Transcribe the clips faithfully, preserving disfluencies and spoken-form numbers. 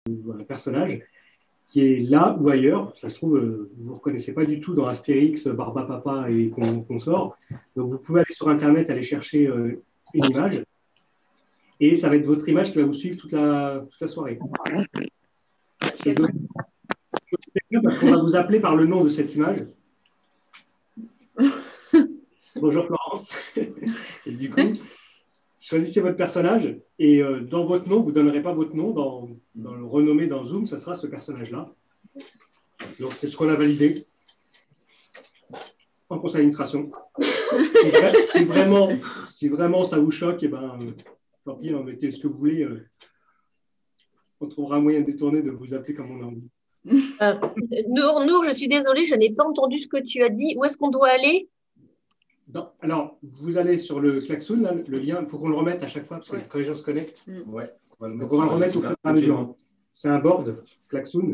un personnage qui est là ou ailleurs. Ça se trouve, euh, vous ne reconnaissez pas du tout dans Astérix, Barbapapa et consorts. Donc, vous pouvez aller sur Internet, aller chercher euh, une image. Et ça va être votre image qui va vous suivre toute la, toute la soirée. Et donc, on va vous appeler par le nom de cette image. Bonjour Florence. Et du coup, choisissez votre personnage et euh, dans votre nom, vous ne donnerez pas votre nom. Dans, dans le renommé dans Zoom, ça sera ce personnage-là. Donc, c'est ce qu'on a validé en conseil d'administration. Si vraiment, si vraiment ça vous choque, eh ben, euh, tant pis, hein, mettez ce que vous voulez. Euh, on trouvera un moyen de détourner de vous appeler comme on a envie. Euh, Nour, Nour, je suis désolée, je n'ai pas entendu ce que tu as dit. Où est-ce qu'on doit aller? Dans, alors, vous allez sur le klaxon, là, le lien, il faut qu'on le remette à chaque fois, parce que ouais. Quand les gens se connectent, ouais, on va le donc on va le remettre au fur et à mesure. Hein. C'est un board, klaxon.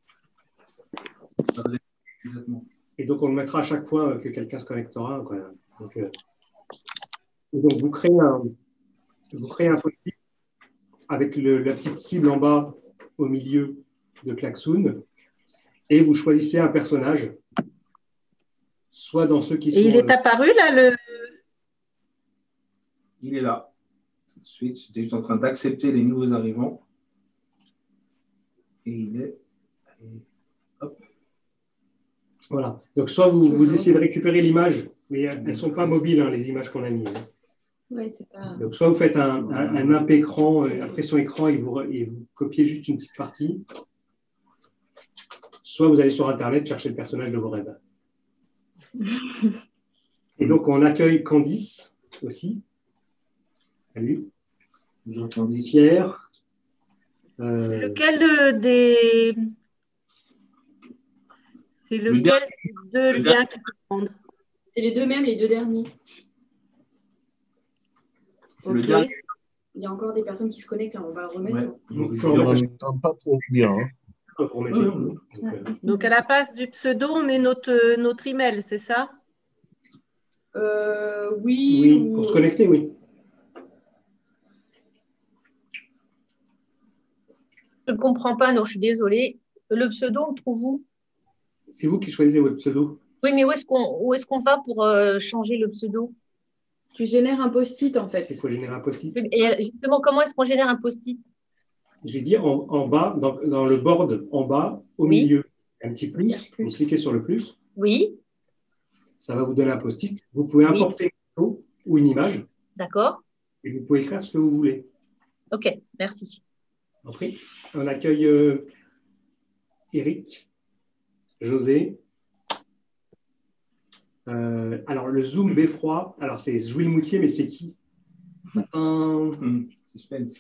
Et donc, on le mettra à chaque fois que quelqu'un se connectera. Quoi. Donc, euh, donc, vous créez un, vous créez un post-it avec le, la petite cible en bas au milieu de klaxon et vous choisissez un personnage, soit dans ceux qui sont… Et il est apparu là, le… Il est là. Tout de suite, j'étais juste en train d'accepter les nouveaux arrivants. Et il est… Hop. Voilà. Donc, soit vous, vous essayez de récupérer l'image, mais elles ne sont pas mobiles, hein, les images qu'on a mises. Hein. Oui, c'est pas… Donc, soit vous faites un, un, un imp écran, euh, impression écran, et vous, et vous copiez juste une petite partie. Soit vous allez sur Internet chercher le personnage de vos rêves. Et donc, on accueille Candice aussi. Salut. Bonjour Candice. Pierre. Euh... C'est lequel de, des… C'est lequel des deux le liens qu'il faut prendre? C'est les deux mêmes, les deux derniers. Ok. Il y a encore des personnes qui se connectent, là, on va le remettre. Ouais. Donc, je ne m'entends pas trop bien. Hein. Donc, à la place du pseudo, on met notre, notre email, c'est ça? euh, Oui. Oui, ou... pour se connecter, oui. Je ne comprends pas, non, je suis désolée. Le pseudo, on le trouve où? C'est vous qui choisissez votre pseudo. Oui, mais où est-ce qu'on où est-ce qu'on va pour euh, changer le pseudo? Tu génères un post-it, en fait. Il faut générer un post-it. Et justement, comment est-ce qu'on génère un post-it? J'ai dit en, en bas, dans, dans le board, en bas, au oui. milieu, un petit plus. plus. Vous cliquez sur le plus. Oui. Ça va vous donner un post-it. Vous pouvez importer oui. une photo ou une image. D'accord. Et vous pouvez écrire ce que vous voulez. OK, merci. Après, on accueille euh, Eric, José. Euh, alors, le Zoom beffroi, alors c'est Jouy Moutier, mais c'est qui? Un... Mmh, suspense.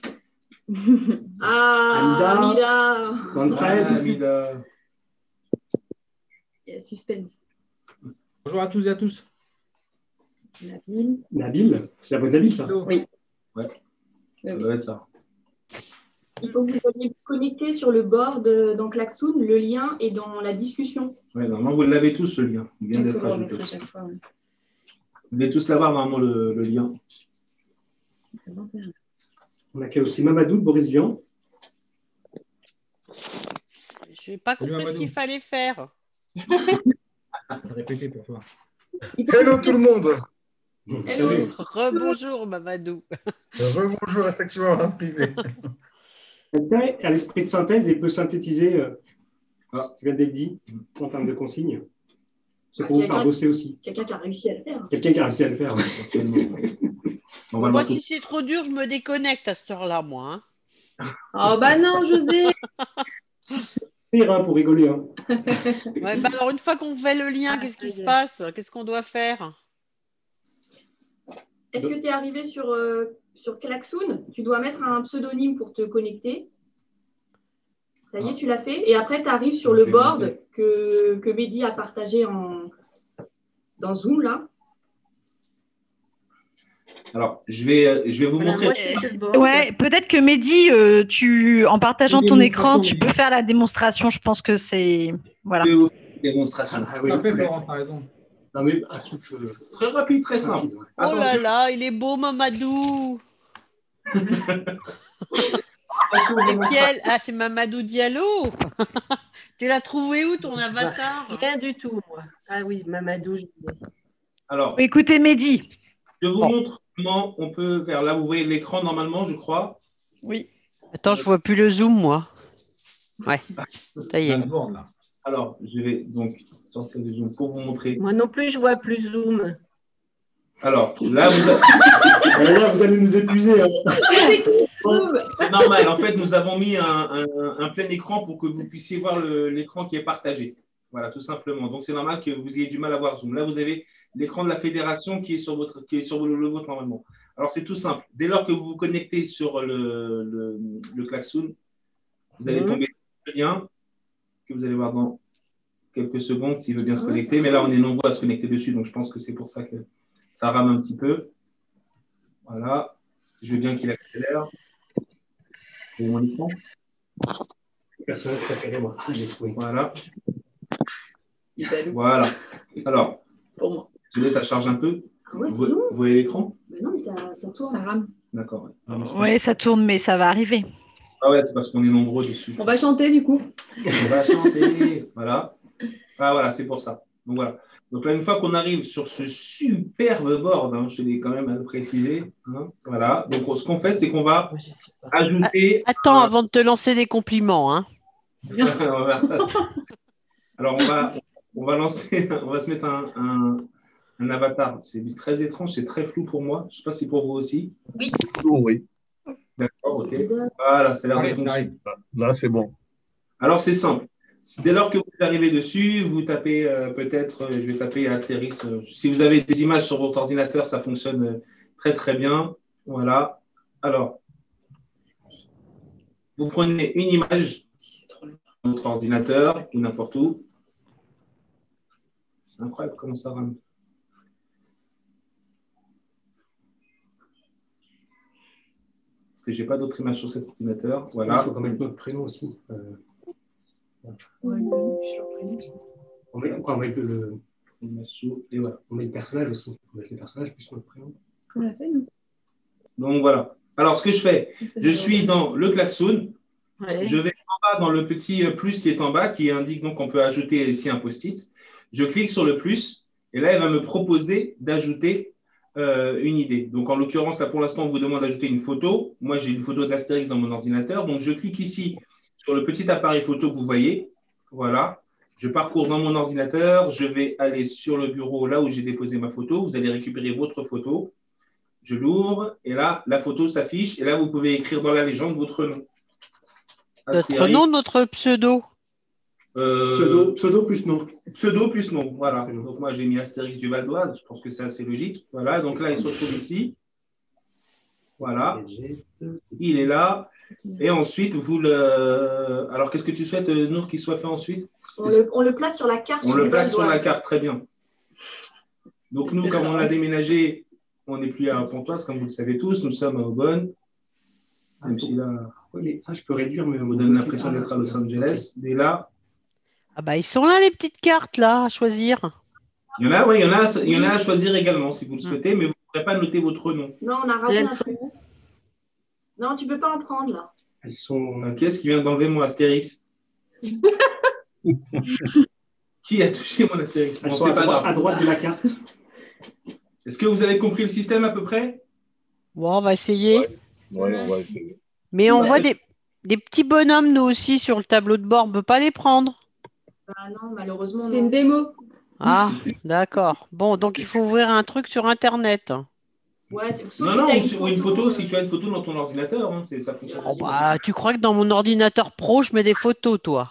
Ah, Amida. Manfred. Ah, Amida. Il y a suspense. Bonjour à tous et à tous. Nabil. Nabil, c'est la bonne Nabil, ça? Oui. Ouais, ça doit être ça. Il faut que vous soyez connecté sur le board dans Klaxoon, le lien est dans la discussion. Oui, normalement, vous l'avez tous, ce lien. Il vient d'être ajouté. Ouais. Vous devez tous l'avoir, normalement, le, le lien. On accueille aussi Mamadou de Boris Vian. Je n'ai pas compris ce qu'il fallait faire. Répétez pour toi. Hello tout le monde. Hello. Rebonjour Mamadou. Rebonjour, effectivement, en privé. Quelqu'un a l'esprit de synthèse et peut synthétiser euh, ce que tu viens d'être dit en termes de consignes. C'est pour ah, vous faire bosser aussi. Quelqu'un qui a réussi à le faire. Quelqu'un qui a réussi à le faire. On va moi, si c'est trop dur, je me déconnecte à cette heure-là, moi. Hein. Oh, bah non, José. Pire, hein, pour rigoler. Hein. Ouais, bah alors, une fois qu'on fait le lien, ah, qu'est-ce qui se passe? Qu'est-ce qu'on doit faire? Est-ce que tu es arrivé sur, euh, sur Klaxoon? Tu dois mettre un pseudonyme pour te connecter. Ça y est, tu l'as fait. Et après, tu arrives sur le board que, que Mehdi a partagé en, dans Zoom, là. Alors, je vais, je vais vous voilà, montrer. Moi, je suis sur le board. Ouais, peut-être que Mehdi, euh, tu, en partageant ton écran, tu peux faire la démonstration. Je pense que c'est… Voilà. Démonstration. Ah, oui, fait, Florent, par exemple. Non, mais un truc euh, très rapide, très simple. Oh là là, il est beau, Mamadou. Lequel? Ah, c'est Mamadou Diallo. Tu l'as trouvé où ton avatar? Rien du tout, moi. Ah oui, Mamadou. Je... Alors, écoutez, Mehdi. Je vous bon. montre comment on peut faire. Là, vous voyez l'écran normalement, je crois. Oui. Attends, je vois plus le zoom, moi. Ouais, ça y est. Alors, je vais donc sortir du zoom pour vous montrer. Moi non plus, je vois plus zoom. Alors, là, vous, a... là, vous allez nous épuiser. Hein. C'est normal. En fait, nous avons mis un, un, un plein écran pour que vous puissiez voir l'écran qui est partagé. Voilà, tout simplement. Donc, c'est normal que vous ayez du mal à voir zoom. Là, vous avez l'écran de la fédération qui est sur votre, qui est sur le, le vôtre normalement. Alors, c'est tout simple. Dès lors que vous vous connectez sur le, le, le Klaxoon, vous allez mmh. tomber sur le lien que vous allez voir dans quelques secondes s'il veut bien se connecter. Mais là, on est nombreux à se connecter dessus, donc je pense que c'est pour ça que ça rame un petit peu. Voilà. Je veux bien qu'il accélère. C'est mon écran. Personnage préféré, moi. Ah, j'ai trouvé. Voilà. Voilà. Alors, pour moi. Désolé, ça charge un peu. Ah ouais, vous, vous voyez l'écran? Non, mais ça, ça tourne, ça rame. D'accord. Oui, ça tourne, mais ça va arriver. Ah ouais, c'est parce qu'on est nombreux dessus. On va chanter du coup. On va chanter. Voilà. Ah voilà, c'est pour ça. Donc voilà. Donc là, une fois qu'on arrive sur ce superbe board, hein, je l'ai quand même à le préciser. Hein, voilà. Donc ce qu'on fait, c'est qu'on va ajouter. Attends, un... avant de te lancer des compliments. Hein. on va faire ça. Alors on va, on va lancer, on va se mettre un, un, un avatar. C'est très étrange, c'est très flou pour moi. Je ne sais pas si pour vous aussi. Oui. Oui. D'accord, ok. Voilà, ça a l'air de fonctionner. Là, c'est bon. Alors c'est simple. Dès lors que vous arrivez dessus, vous tapez euh, peut-être, euh, je vais taper Astérix. Euh, si vous avez des images sur votre ordinateur, ça fonctionne euh, très très bien. Voilà. Alors, vous prenez une image sur votre ordinateur ou n'importe où. C'est incroyable comment ça rame. Parce que je n'ai pas d'autres images sur cet ordinateur. Voilà. Il faut mettre notre prénom aussi. Euh... Ouais, on met, on met le, et voilà. on met le personnage aussi. On met les personnages plus notre prénom. On l'a fait, nous. Donc voilà. Alors, ce que je fais, je suis dans le Klaxoon. Ouais. Je vais en bas dans le petit plus qui est en bas, qui indique donc qu'on peut ajouter ici un post-it. Je clique sur le plus et là, elle va me proposer d'ajouter euh, une idée. Donc, en l'occurrence, là, pour l'instant, on vous demande d'ajouter une photo. Moi, j'ai une photo d'Astérix dans mon ordinateur. Donc, je clique ici sur le petit appareil photo que vous voyez. Voilà. Je parcours dans mon ordinateur. Je vais aller sur le bureau, là où j'ai déposé ma photo. Vous allez récupérer votre photo. Je l'ouvre et là, la photo s'affiche. Et là, vous pouvez écrire dans la légende votre nom. Notre nom, notre pseudo. Euh, pseudo. Pseudo plus nom. Pseudo plus nom, voilà. Donc, moi, j'ai mis Astérix du Val d'Oise. Je pense que c'est assez logique. Voilà. Donc là, il se retrouve ici. Voilà. Il est là. Et ensuite, vous le. Alors, qu'est-ce que tu souhaites, Nour, qu'il soit fait ensuite? On le, on le place sur la carte. On le place sur la carte, très bien. Donc, nous, comme on a déménagé, on n'est plus à Pontoise, comme vous le savez tous. Nous sommes à Aubonne. Même si là, ah, je peux réduire, mais on vous donne l'impression d'être à Los Angeles. Dès là. Ah, bah, ils sont là, les petites cartes, là, à choisir. Il y en a, oui, il y en a, il y en a à choisir également, si vous le souhaitez, mais vous ne pourrez pas noter votre nom. Non, on a raté un truc. Non, tu ne peux pas en prendre, là. Elles sont. Qu'est-ce qui vient d'enlever mon Astérix? Qui a touché mon Astérix? Elles bon, sont à, droite, à droite de la carte. Est-ce que vous avez compris le système à peu près? Bon, on va essayer. Ouais, ouais, on va essayer. Mais on ouais. voit des, des petits bonhommes, nous aussi, sur le tableau de bord. On ne peut pas les prendre. Ah non, malheureusement. C'est une démo. Ah, d'accord. Bon, donc il faut ouvrir un truc sur Internet. Ouais, non, non, une, ou une photo, si tu as une photo dans ton ordinateur, hein, ça fonctionne. Oh, bah, tu crois que dans mon ordinateur pro, je mets des photos, toi?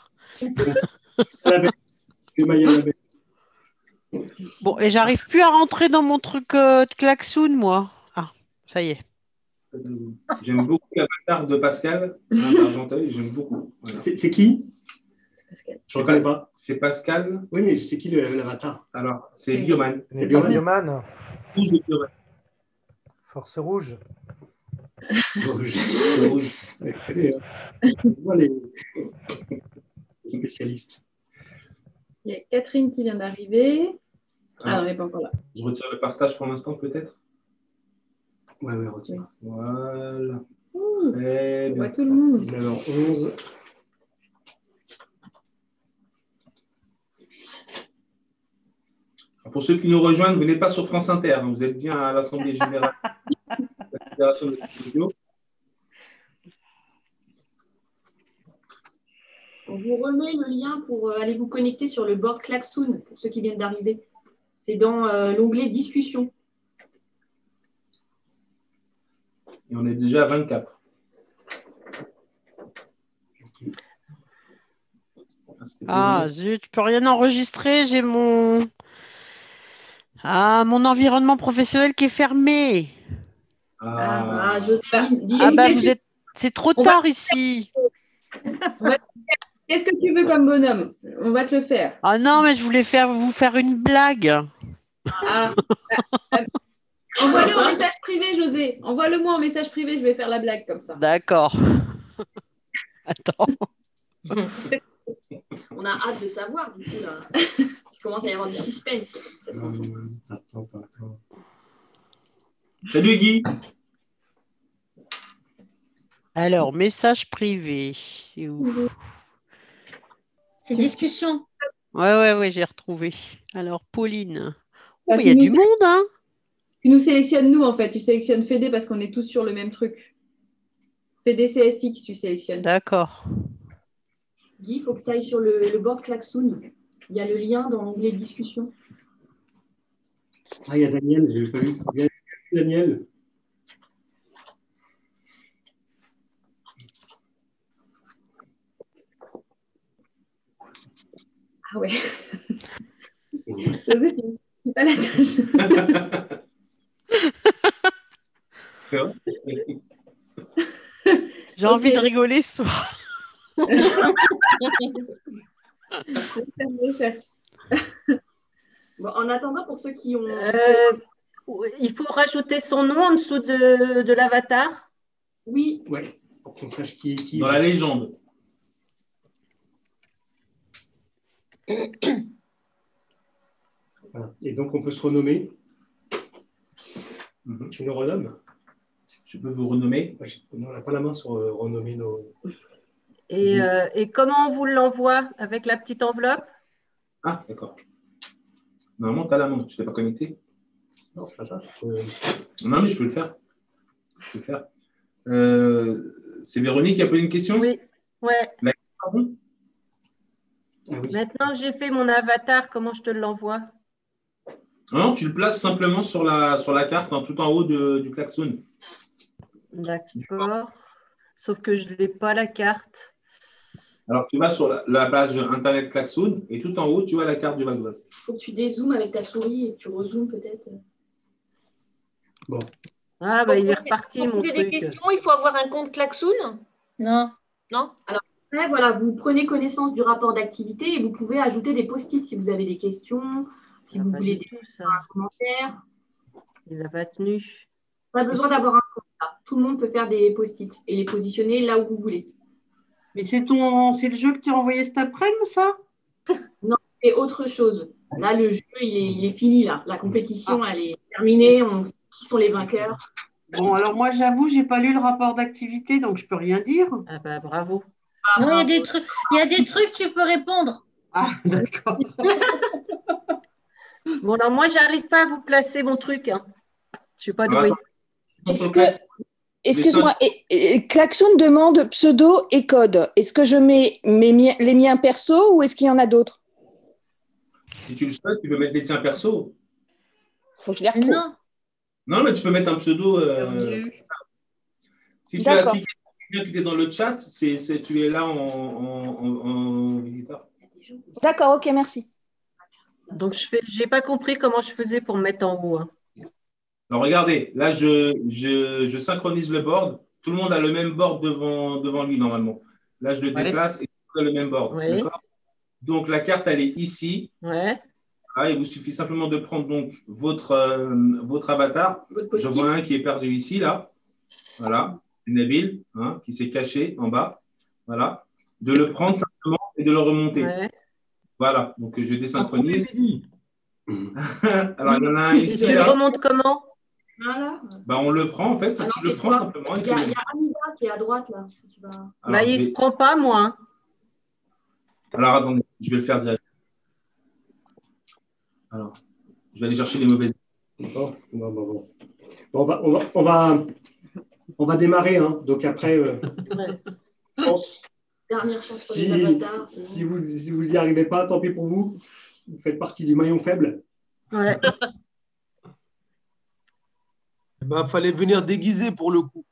Bon, et j'arrive plus à rentrer dans mon truc euh, de Klaxoon, moi. Ah, ça y est. J'aime beaucoup l'avatar de Pascal, hein, d'Argenteuil, j'aime beaucoup. Voilà. C'est qui? Pascal. Je ne reconnais pas. C'est Pascal. Oui, mais c'est qui l'avatar? Alors, c'est Bioman. C'est Bioman. Bioman. Rouge de Bioman. Force rouge. Force rouge. Force rouge. Moi, les spécialistes. Il y a Catherine qui vient d'arriver. Ah non, elle n'est pas encore là. Je retire le partage pour l'instant, peut-être? Ouais, ouais, retire. Voilà. Ouh, Très on bien. voit tout le monde. Alors, onze. Pour ceux qui nous rejoignent, vous n'êtes pas sur France Inter, hein, vous êtes bien à l'Assemblée générale de la Fédération de télévision. On vous remet le lien pour euh, aller vous connecter sur le board Klaxoon, pour ceux qui viennent d'arriver. C'est dans euh, l'onglet Discussion. Et on est déjà à vingt-quatre. Ah, zut, tu peux rien enregistrer, j'ai mon... Ah, mon environnement professionnel qui est fermé. Ah, ah Jocelyne, dis Ah bah qu'est-ce vous que- êtes... C'est trop On va- tard ici. on va- Qu'est-ce que tu veux comme bonhomme? On va te le faire. Ah non, mais je voulais faire vous faire une blague. Ah, ah, envoie-le en message privé, José. Envoie-le-moi en message privé, je vais faire la blague comme ça. D'accord. Attends. On a hâte de savoir, du coup, là. Il commence à y avoir du suspense. Hum, Attends, attends, attends. Salut Guy. Alors, message privé. C'est où? C'est discussion. Ouais, ouais, ouais, j'ai retrouvé. Alors, Pauline. Oh, Bah, mais il y a tu du nous- monde, hein? Tu nous sélectionnes, nous, en fait. Tu sélectionnes Fédé parce qu'on est tous sur le même truc. Fédé C S X, tu sélectionnes. D'accord. Guy, il faut que tu ailles sur le, le board Klaxoon. Il y a le lien dans l'onglet Discussion. Ah, il y a Daniel, je l'ai pas vu. Il y a Daniel. Ah ouais. José, tu ne sais pas la tâche. C'est vrai. J'ai envie de rigoler ce soir. Bon, en attendant, pour ceux qui ont... Euh, il faut rajouter son nom en dessous de, de l'avatar. Oui. Ouais, pour qu'on sache qui est qui. Dans la légende. Voilà. Et donc, on peut se renommer. Mhm. Tu nous renommes? Je peux vous renommer. Moi, j'ai- On n'a pas la main sur euh, renommer nos. Et, euh, et comment on vous l'envoie? Avec la petite enveloppe? Ah, d'accord. Normalement, tu as la main, tu ne t'es pas connecté. Non, c'est pas ça. c'est que- Non, mais je peux le faire. Je peux le faire. Euh, c'est Véronique qui a posé une question? Oui. Ouais. La- Pardon? Ah oui. Maintenant que j'ai fait mon avatar, comment je te l'envoie? Non, tu le places simplement sur la, sur la carte, en tout en haut de- du klaxon. D'accord. Sauf que je n'ai pas la carte. Alors, tu vas sur la, la page Internet klaxon et tout en haut, tu vois la carte du Val d'Oise. Il faut que tu dézoomes avec ta souris et que tu rezoomes peut-être. Bon. Ah, bah, il est Pour reparti, poser mon des truc. questions, il faut avoir un compte Klaxoon? Non. Non? Alors, après, voilà, vous prenez connaissance du rapport d'activité et vous pouvez ajouter des post-it si vous avez des questions, si Ah, vous pas voulez du des tout, ça. commentaires. Il n'a pas tenu. Pas besoin d'avoir un compte. là. Tout le monde peut faire des post-it et les positionner là où vous voulez. Mais c'est ton, c'est le jeu que tu as envoyé cet après-midi, ça? C'est autre chose. Là, le jeu, il est, il est fini. Là. La compétition, elle est terminée. On sait qui sont les vainqueurs. Bon, alors moi, j'avoue, j'ai pas lu le rapport d'activité, donc je peux rien dire. Ah, bah, bravo. Non, il y a des trucs, il y a des trucs, tu peux répondre. Ah, d'accord. Bon, alors moi, j'arrive pas à vous placer mon truc. Hein. Je suis pas douée. Est-ce que, excuse-moi, et- et Klaxon demande pseudo et code. Est-ce que je mets mes, mi- les miens perso ou est-ce qu'il y en a d'autres? Si tu le souhaites, tu peux mettre les tiens perso. Faut que je les retrouve. Non. Non, mais tu peux mettre un pseudo. euh, Si tu as D'accord. cliqué bien cliqué dans le chat, c'est, c'est- tu es là en, en- en- en visiteur. D'accord, ok, merci. Donc, je fais, j'ai pas compris comment je faisais pour me mettre en haut. Hein. Alors regardez, là je, je, je synchronise le board. Tout le monde a le même board devant, devant lui normalement. Là je le Ouais. déplace et tout le monde a le même board. Ouais. D'accord. Donc la carte elle est ici. Ouais. Ah, il vous suffit simplement de prendre donc votre, euh, votre avatar. Votre Je post-it. vois un qui est perdu ici, là. Voilà. Nabil, hein, qui s'est caché en bas. Voilà. De le prendre simplement et de le remonter. Ouais. Voilà. Donc je désynchronise. Mehdi. Alors il y en a un ici. Tu le Là. remontes comment? Voilà. Bah, on le prend en fait. Ça, Ah non, tu le c'est prends toi. simplement. et Il tu y a, le- il y a Amida qui est à droite, là. Si tu vas... Alors, Bah, il ne je se vais- prend pas, moi. hein. Alors, attendez, je vais le faire direct. Alors, je vais aller chercher les mauvaises. Bon, bon, bon, bon. Bon, on, va, on, va, on, va, on va démarrer. Hein. Donc après, euh, je pense, Dernière chance pour si, les avatars. sinon. si vous si vous n'y arrivez pas, tant pis pour vous. Vous faites partie du maillon faible. Ouais. Il bah, fallait venir déguisé pour le coup.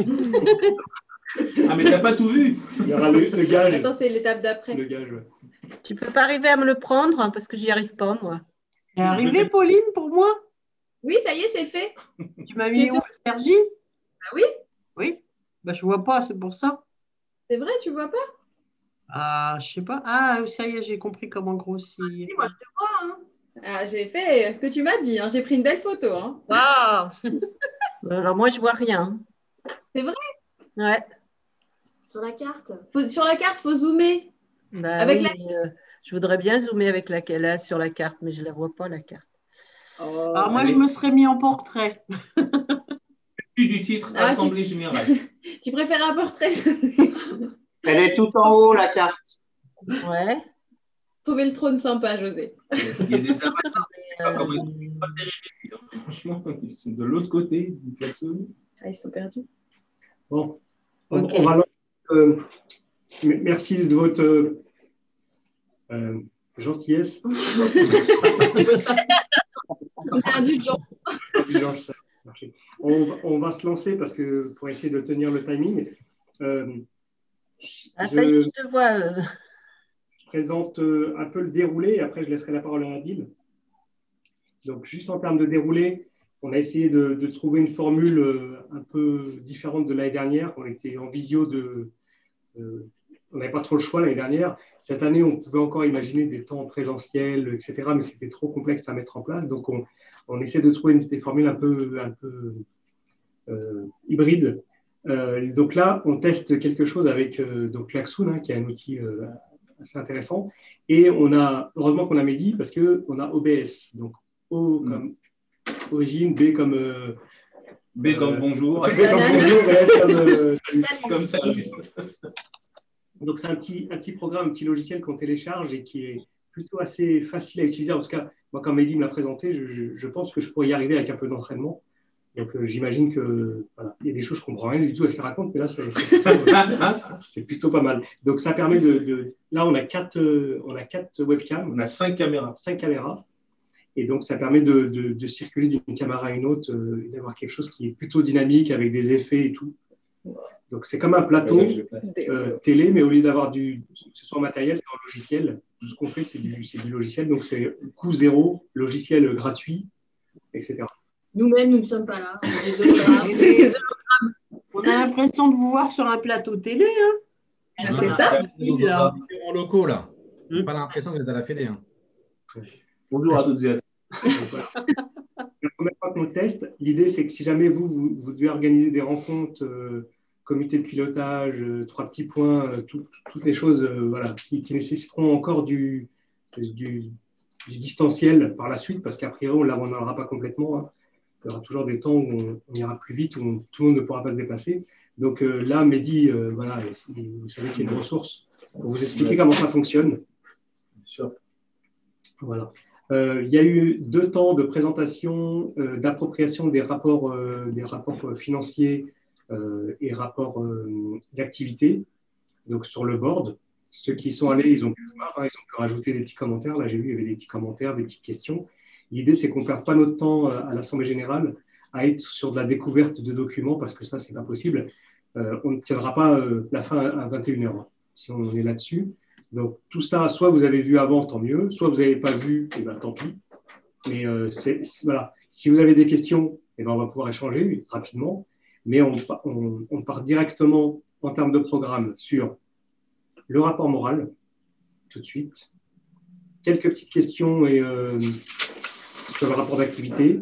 Ah, mais t'as pas tout vu. Il y aura le, le gage. Attends, c'est l'étape d'après. Le gage, ouais. Tu peux pas arriver à me le prendre hein, parce que j'y arrive pas, moi. T'es arrivée, Pauline, pour moi? Oui, ça y est, c'est fait. Tu m'as mis Bien où, sûr. Sergi? Ah oui, Oui. Bah, je vois pas, c'est pour ça. c'est vrai, tu vois pas? Ah, je sais pas. Ah, ça y est, j'ai compris comment grossir. Oui, moi, je te vois. Hein. Ah, j'ai fait ce que tu m'as dit. Hein. J'ai pris une belle photo. Hein. Waouh. Alors moi, je vois rien. C'est vrai? Ouais. Sur la carte. Faut- sur la carte, faut zoomer. Bah Avec oui, la- mais, euh, je voudrais bien zoomer avec laquelle là sur la carte, mais je la vois pas la carte. Oh. Alors, moi, allez. je me serais mis en portrait. Du titre, Ah, Assemblée Générale. Tu préfères un portrait? Elle est tout en haut, la carte. Ouais. Trouver le trône sympa, José. Il y a des avatars. Euh, Comment ils sont pas terribles, hein. Franchement, ils sont de l'autre côté du klaxon. Ah, ils sont perdus. Bon, on, Ok. on va lancer, euh, m- merci de votre euh, euh, gentillesse. C'est indulgent. Indulgence, ça a marché. On, va- on va se lancer parce que pour essayer de tenir le timing. euh, Ah, ça y est, je je te vois. euh. présente euh, un peu le déroulé et après je laisserai la parole à Nabil. Donc, juste en termes de déroulé, on a essayé de, de trouver une formule euh, un peu différente de l'année dernière. On était en visio de. euh, on n'avait pas trop le choix l'année dernière. Cette année, on pouvait encore imaginer des temps présentiels, et cetera, mais c'était trop complexe à mettre en place. Donc, on, on essaie de trouver une, des formules un peu, un peu euh, hybrides. Euh, donc là, on teste quelque chose avec euh, donc Klaxoon, hein, qui est un outil euh, assez intéressant. Et on a, heureusement qu'on a Mehdi, parce qu'on a O B S. Donc, O comme origine, B comme. Euh, B comme euh, bonjour. B comme bonjour, et S comme. Euh, salut. Comme ça. Donc, c'est un petit, un petit programme, un petit logiciel qu'on télécharge et qui est plutôt assez facile à utiliser. En tout cas, moi, quand Mehdi me l'a présenté, je, je, je pense que je pourrais y arriver avec un peu d'entraînement. Donc, euh, j'imagine que voilà, il y a des choses que je ne comprends rien du tout à ce qu'il raconte, mais là, c'est plutôt, euh, plutôt pas mal. Donc, ça permet de. de là, on a quatre, euh, on a quatre webcams. On a cinq caméras. Cinq caméras. Et donc, ça permet de, de, de circuler d'une caméra à une autre euh, et d'avoir quelque chose qui est plutôt dynamique avec des effets et tout. Donc, c'est comme un plateau euh, télé, mais au lieu d'avoir du, que ce soit en matériel, c'est en logiciel. Tout ce qu'on fait, c'est du, c'est du logiciel. Donc, c'est coût zéro, logiciel gratuit, et cetera. Nous-mêmes, nous ne sommes pas là. On est des hologrammes. On a l'impression de vous voir sur un plateau télé. Hein. C'est ça. Là. En locaux, là. J'ai pas l'impression que vous êtes à la Fédé. Hein. Bonjour à toutes et à tous. Voilà. La première fois qu'on le teste, l'idée, c'est que si jamais vous, vous, vous devez organiser des rencontres, euh, comité de pilotage, euh, trois petits points, euh, tout, toutes les choses euh, voilà, qui, qui nécessiteront encore du, du, du distanciel par la suite, parce qu'a priori, on ne l'abandonnera pas complètement. Hein. Il y aura toujours des temps où on, on ira plus vite, où on, tout le monde ne pourra pas se déplacer. Donc euh, là, Mehdi, euh, voilà, vous savez qu'il y a une ressource pour vous expliquer comment ça fonctionne. Bien sûr. Voilà. Euh, il y a eu deux temps de présentation, euh, d'appropriation des rapports, euh, des rapports financiers euh, et rapports euh, d'activité, donc sur le board. Ceux qui sont allés, ils ont pu voir, hein, ils ont pu rajouter des petits commentaires. Là, j'ai vu, il y avait des petits commentaires, des petites questions. L'idée, c'est qu'on ne perd pas notre temps à l'Assemblée générale à être sur de la découverte de documents, parce que ça, ce n'est pas possible. Euh, on ne tiendra pas euh, la fin à vingt et une heures, si on est là-dessus. Donc, tout ça, soit vous avez vu avant, tant mieux, soit vous n'avez pas vu, et ben, tant pis. Mais euh, c'est, voilà. Si vous avez des questions, eh ben, on va pouvoir échanger rapidement. Mais on, on, on part directement, en termes de programme, sur le rapport moral, tout de suite. Quelques petites questions et, euh, sur le rapport d'activité.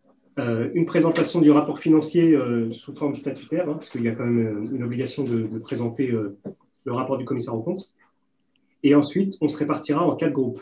Euh, une présentation du rapport financier euh, sous forme statutaire, hein, parce qu'il y a quand même une obligation de, de présenter euh, le rapport du commissaire aux comptes. Et ensuite, on se répartira en quatre groupes.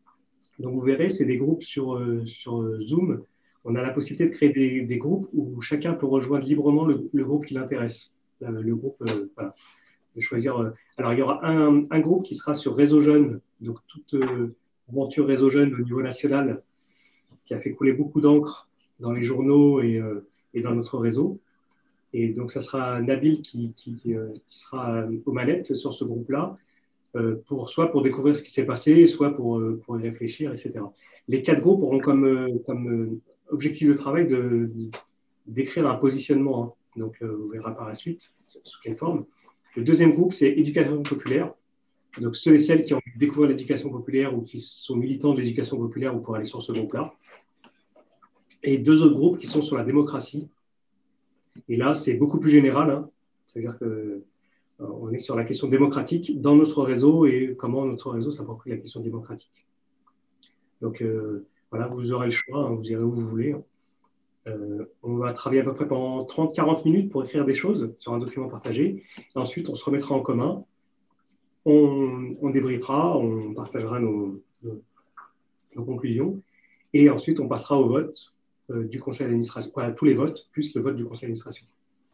Donc, vous verrez, c'est des groupes sur, euh, sur Zoom. On a la possibilité de créer des, des groupes où chacun peut rejoindre librement le, le groupe qui l'intéresse. le groupe, euh, voilà, de choisir. Euh, alors, il y aura un, un groupe qui sera sur Réseau Jeune, donc toute euh, aventure Réseau Jeune au niveau national, qui a fait couler beaucoup d'encre dans les journaux et, euh, et dans notre réseau. Et donc, ça sera Nabil qui, qui, euh, qui sera aux manettes sur ce groupe-là, euh, pour, soit pour découvrir ce qui s'est passé, soit pour, euh, pour y réfléchir, et cetera. Les quatre groupes auront comme, euh, comme euh, objectif de travail de, de, d'écrire un positionnement. Hein. Donc, euh, on verra par la suite sous quelle forme. Le deuxième groupe, c'est éducation populaire. Donc, ceux et celles qui ont découvert l'éducation populaire ou qui sont militants de l'éducation populaire, vous pourrez aller sur ce groupe-là. Et deux autres groupes qui sont sur la démocratie. Et là, c'est beaucoup plus général. Hein. C'est-à-dire qu'on est sur la question démocratique dans notre réseau et comment notre réseau s'approprie la question démocratique. Donc, euh, voilà, vous aurez le choix, hein, vous irez où vous voulez. Euh, on va travailler à peu près pendant trente à quarante minutes pour écrire des choses sur un document partagé. Et ensuite, on se remettra en commun. On, on débriefera, on partagera nos, nos, nos conclusions. Et ensuite, on passera au vote euh, du conseil d'administration, à tous les votes, plus le vote du conseil d'administration.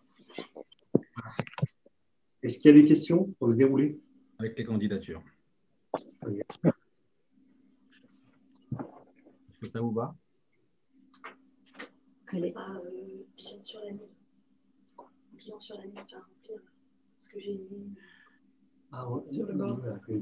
Est-ce qu'il y a des questions pour le dérouler? Avec les candidatures. Est-ce que ça vous va? Allez. Ah, euh, bilan sur l'année. Bilan sur l'année, à remplir. Parce que j'ai mis ah, ouais, sur le bord.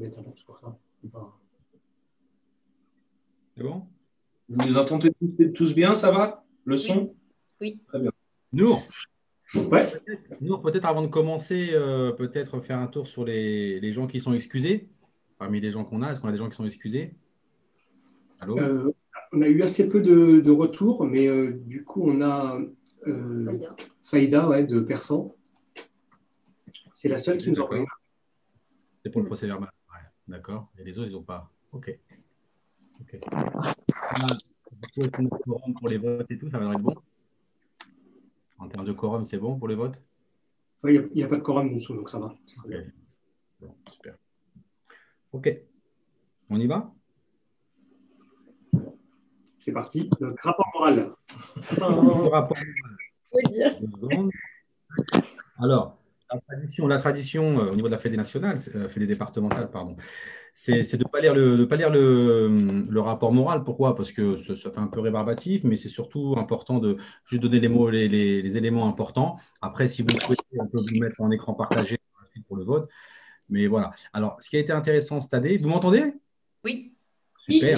C'est bon? Vous nous entendez tous, tous bien, ça va? Le son? Oui. Oui. Très bien. Nour, ouais. peut-être, Nour, peut-être avant de commencer, euh, peut-être faire un tour sur les, les gens qui sont excusés. Parmi les gens qu'on a, est-ce qu'on a des gens qui sont excusés? Allô? euh, On a eu assez peu de, de retours, mais euh, du coup, on a euh, Faïda, Faïda ouais, de Persan. C'est la seule qui nous a envoyé. C'est pour le procès verbal. Ouais, d'accord. Et les autres, ils n'ont pas. OK. OK. Pour les votes et tout, ça va être bon? En termes de quorum, c'est bon pour les votes? Oui, il n'y a, a pas de quorum dessous, donc ça va. Okay. Bon, super. OK. On y va? C'est parti. Le rapport moral. Le rapport moral. Alors, la tradition, la tradition euh, au niveau de la Fédé nationale, euh, Fédé départementale, pardon, c'est de ne pas lire, le, de pas lire le, le rapport moral. Pourquoi? Parce que ça, ça fait un peu rébarbatif, mais c'est surtout important de juste donner les mots, les, les, les éléments importants. Après, si vous le souhaitez, on peut vous mettre en écran partagé pour le vote. Mais voilà. Alors, ce qui a été intéressant cette année, vous m'entendez? Oui. Super. Oui.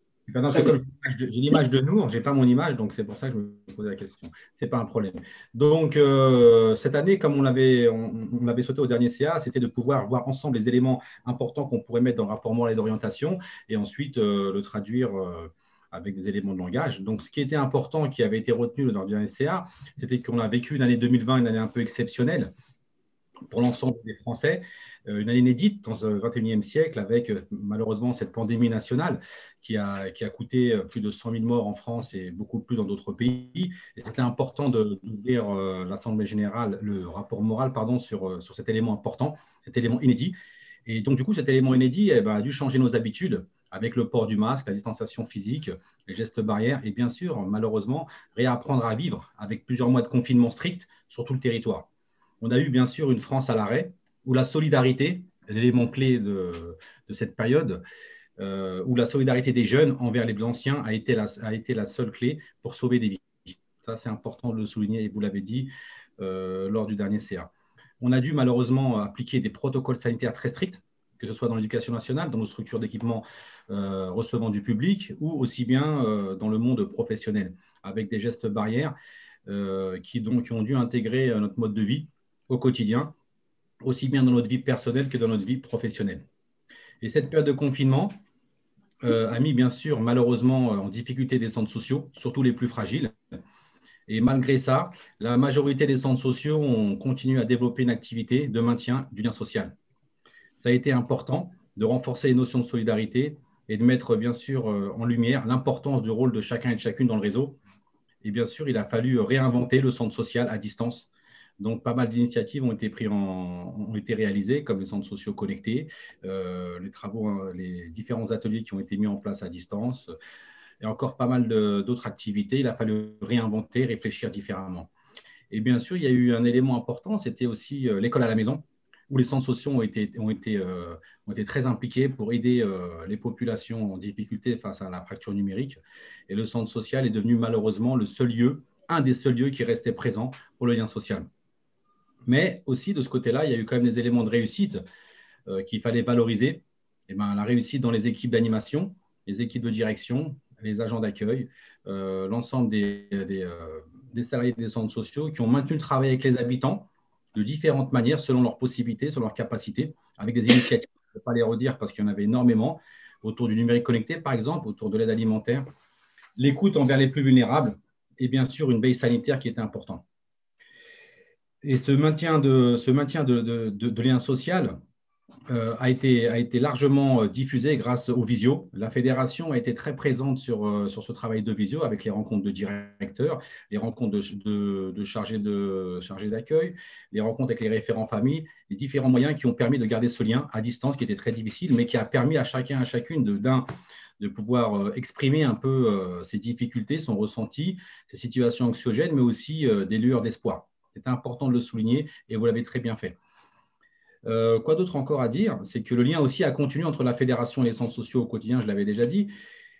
J'ai l'image de Nour, je n'ai pas mon image, donc c'est pour ça que je me posais la question. Ce n'est pas un problème. Donc, euh, cette année, comme on l'avait on, on l'avait sauté au dernier C A, c'était de pouvoir voir ensemble les éléments importants qu'on pourrait mettre dans le rapport moral et d'orientation et ensuite euh, le traduire euh, avec des éléments de langage. Donc, ce qui était important, qui avait été retenu dans le dernier C A, c'était qu'on a vécu une année deux mille vingt, une année un peu exceptionnelle pour l'ensemble des Français. Une année inédite dans le vingt et unième siècle avec malheureusement cette pandémie nationale qui a, qui a coûté plus de cent mille morts en France et beaucoup plus dans d'autres pays. Et c'était important d'ouvrir l'Assemblée générale, le rapport moral pardon, sur, sur cet élément important, cet élément inédit. Et donc du coup, cet élément inédit eh ben, a dû changer nos habitudes avec le port du masque, la distanciation physique, les gestes barrières et bien sûr, malheureusement, réapprendre à vivre avec plusieurs mois de confinement strict sur tout le territoire. On a eu bien sûr une France à l'arrêt, où la solidarité, l'élément clé de, de cette période, euh, où la solidarité des jeunes envers les anciens a été la, a été la seule clé pour sauver des vies. Ça, c'est important de le souligner, et vous l'avez dit euh, lors du dernier C A. On a dû malheureusement appliquer des protocoles sanitaires très stricts, que ce soit dans l'éducation nationale, dans nos structures d'équipement euh, recevant du public, ou aussi bien euh, dans le monde professionnel, avec des gestes barrières euh, qui, donc, qui ont dû intégrer notre mode de vie au quotidien, aussi bien dans notre vie personnelle que dans notre vie professionnelle. Et cette période de confinement euh, a mis bien sûr malheureusement en difficulté des centres sociaux, surtout les plus fragiles. Et malgré ça, la majorité des centres sociaux ont continué à développer une activité de maintien du lien social. Ça a été important de renforcer les notions de solidarité et de mettre bien sûr en lumière l'importance du rôle de chacun et de chacune dans le réseau. Et bien sûr, il a fallu réinventer le centre social à distance. Donc, pas mal d'initiatives ont été prises en, ont été réalisées, comme les centres sociaux connectés, euh, les travaux, les différents ateliers qui ont été mis en place à distance, et encore pas mal d'autres activités. Il a fallu réinventer, réfléchir différemment. Et bien sûr, il y a eu un élément important, c'était aussi euh, l'école à la maison, où les centres sociaux ont été, ont été, euh, ont été très impliqués pour aider euh, les populations en difficulté face à la fracture numérique. Et le centre social est devenu malheureusement le seul lieu, un des seuls lieux qui restait présent pour le lien social. Mais aussi, de ce côté-là, il y a eu quand même des éléments de réussite euh, qu'il fallait valoriser. Et ben, la réussite dans les équipes d'animation, les équipes de direction, les agents d'accueil, euh, l'ensemble des, des, euh, des salariés des centres sociaux qui ont maintenu le travail avec les habitants de différentes manières, selon leurs possibilités, selon leurs capacités, avec des initiatives, je ne vais pas les redire parce qu'il y en avait énormément, autour du numérique connecté, par exemple, autour de l'aide alimentaire, l'écoute envers les plus vulnérables et bien sûr une veille sanitaire qui était importante. Et ce maintien de, ce maintien de, de, de, de lien social euh, a, été, a été largement diffusé grâce aux visios. La fédération a été très présente sur, euh, sur ce travail de visio avec les rencontres de directeurs, les rencontres de, de, de chargés de, chargés d'accueil, les rencontres avec les référents famille, les différents moyens qui ont permis de garder ce lien à distance qui était très difficile, mais qui a permis à chacun, à chacune de, d'un, de pouvoir euh, exprimer un peu euh, ses difficultés, son ressenti, ses situations anxiogènes, mais aussi euh, des lueurs d'espoir. C'est important de le souligner et vous l'avez très bien fait. Euh, quoi d'autre encore à dire? C'est que le lien aussi a continué entre la fédération et les centres sociaux au quotidien, je l'avais déjà dit.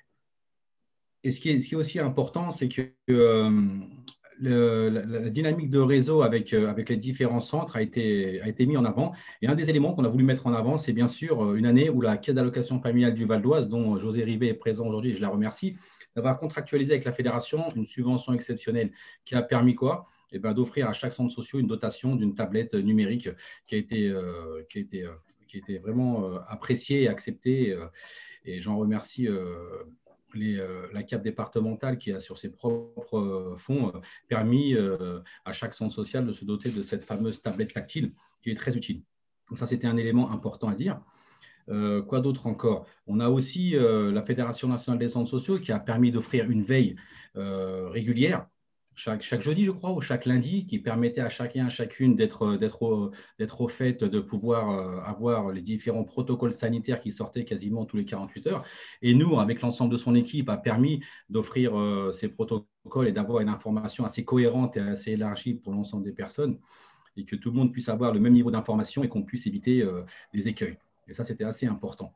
Et ce qui est, ce qui est aussi important, c'est que euh, le, la, la dynamique de réseau avec, euh, avec les différents centres a été, a été mis en avant. Et un des éléments qu'on a voulu mettre en avant, c'est bien sûr une année où la Caisse d'allocation familiale du Val d'Oise, dont José Rivet est présent aujourd'hui, et je la remercie, d'avoir contractualisé avec la fédération une subvention exceptionnelle qui a permis quoi? Eh bien, d'offrir à chaque centre social une dotation d'une tablette numérique qui a été, euh, qui a été, euh, qui a été vraiment euh, appréciée et acceptée. Euh, et j'en remercie euh, les, euh, la C A P départementale qui a, sur ses propres euh, fonds, euh, permis euh, à chaque centre social de se doter de cette fameuse tablette tactile qui est très utile. Donc ça, c'était un élément important à dire. Euh, quoi d'autre encore? On a aussi euh, la Fédération nationale des centres sociaux qui a permis d'offrir une veille euh, régulière, chaque, chaque jeudi, je crois, ou chaque lundi, qui permettait à chacun, à chacune d'être, d'être, au, d'être au fait, de pouvoir euh, avoir les différents protocoles sanitaires qui sortaient quasiment tous les quarante-huit heures. Et nous, avec l'ensemble de son équipe, a permis d'offrir euh, ces protocoles et d'avoir une information assez cohérente et assez élargie pour l'ensemble des personnes et que tout le monde puisse avoir le même niveau d'information et qu'on puisse éviter euh, les écueils. Et ça, c'était assez important.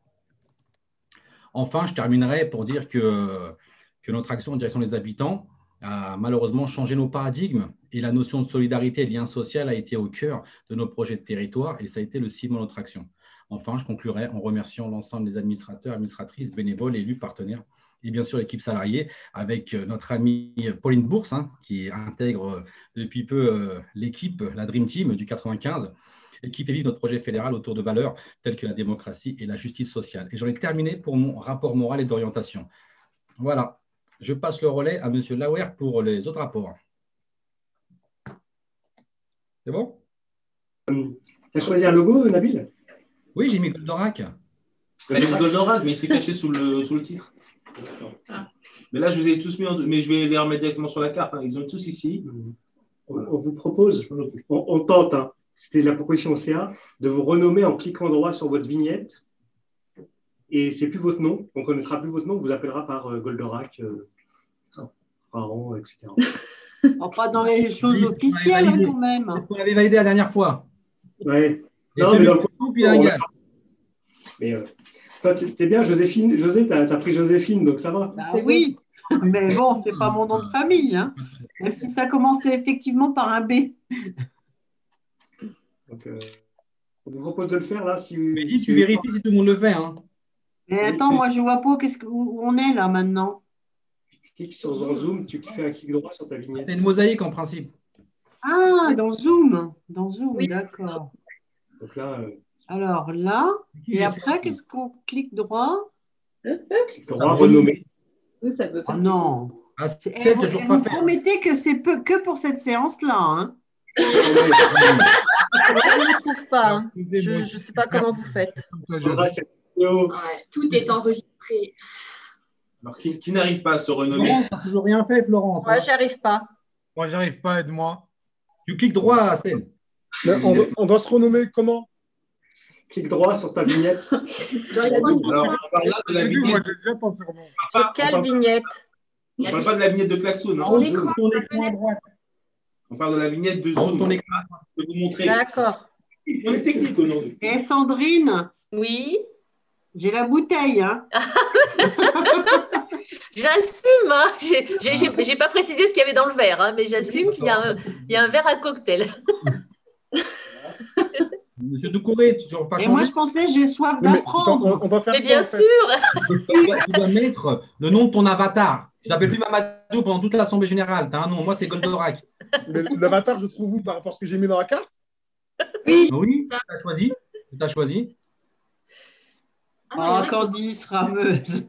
Enfin, je terminerai pour dire que, que notre action en direction des habitants a malheureusement changé nos paradigmes et la notion de solidarité et de lien social a été au cœur de nos projets de territoire et ça a été le ciment de notre action. Enfin, je conclurai en remerciant l'ensemble des administrateurs, administratrices, bénévoles, élus, partenaires et bien sûr l'équipe salariée avec notre amie Pauline Bourse hein, qui intègre depuis peu euh, l'équipe, la Dream Team du quatre-vingt-quinze et qui fait vivre notre projet fédéral autour de valeurs telles que la démocratie et la justice sociale. Et j'en ai terminé pour mon rapport moral et d'orientation. Voilà. Je passe le relais à M. Lauer pour les autres rapports. C'est bon? Tu as choisi un logo, Nabil? Oui, j'ai mis Goldorak. J'ai mis Goldorak, mais il s'est caché sous le, sous le titre. Ah. Mais là, je vous ai tous mis, en, mais je vais les remettre directement sur la carte. Hein. Ils ont tous ici. On, on vous propose, on, on tente, hein. C'était la proposition C A, de vous renommer en cliquant droit sur votre vignette. Et ce n'est plus votre nom, on ne connaîtra plus votre nom, on vous appellera par euh, Goldorak, euh, Raran, et cetera. Oh, pas dans les choses oui, officielles hein, quand même. C'est ce qu'on avait validé la dernière fois. Ouais. Et non, mais dans le coup, il a un gage. Mais euh, toi, tu es bien, Joséphine. José, tu as, as pris Joséphine, donc ça va. Bah, oui, bon. Mais bon, ce n'est pas mon nom de famille. Hein. Même si ça commençait effectivement par un B. Donc, euh, on vous propose de le faire là. Si, mais dis, tu vérifies si tout le monde le fait. Hein. Mais attends, moi je vois pas qu'est-ce que, où on est là maintenant. Tu cliques sur Zoom, tu fais un clic droit sur ta vignette. C'est une mosaïque en principe. Ah, dans Zoom. Dans Zoom, oui. D'accord. Donc là. Euh... Alors là, et après, qu'est-ce qu'on clique droit? Clic droit, renommer. Oui, ça peut pas. Oh non. Ah, c'est, et vous, et vous promettez que c'est peu, que pour cette séance-là. Hein. Je ne trouve pas. Hein. Je ne sais pas comment vous faites. Ouais, tout est enregistré. Alors, qui, qui n'arrive pas à se renommer? Florence n'a toujours rien fait, Florence. Moi, hein. J'arrive pas. Moi, j'arrive pas, aide-moi. Tu cliques droit à scène. On, on doit se renommer comment? Clique droit sur ta vignette. Alors, on parle là de la vignette. Moi, j'ai déjà pensé au nom. Sur quelle vignette? On ne parle pas de la vignette de Klaxon. On écran à droite. On parle de la vignette de Zoom. Je vais vous montrer. D'accord. On est technique aujourd'hui. Et Sandrine? Oui. J'ai la bouteille. Hein. J'assume. Hein. Je n'ai pas précisé ce qu'il y avait dans le verre, hein, mais j'assume qu'il y, y a un verre à cocktail. Monsieur Doucouré, tu ne pas Et changer. moi, je pensais, j'ai soif d'apprendre. On, on va faire Mais bien quoi, en fait sûr. Tu dois, tu dois mettre le nom de ton avatar. Tu t'appelles plus Mamadou pendant toute l'Assemblée Générale. Tu as un nom. Moi, c'est Goldorak. Mais l'avatar, je trouve où par rapport à ce que j'ai mis dans la carte? Oui. Oui, tu as choisi. Tu as choisi. Oh, Candice, rameuse.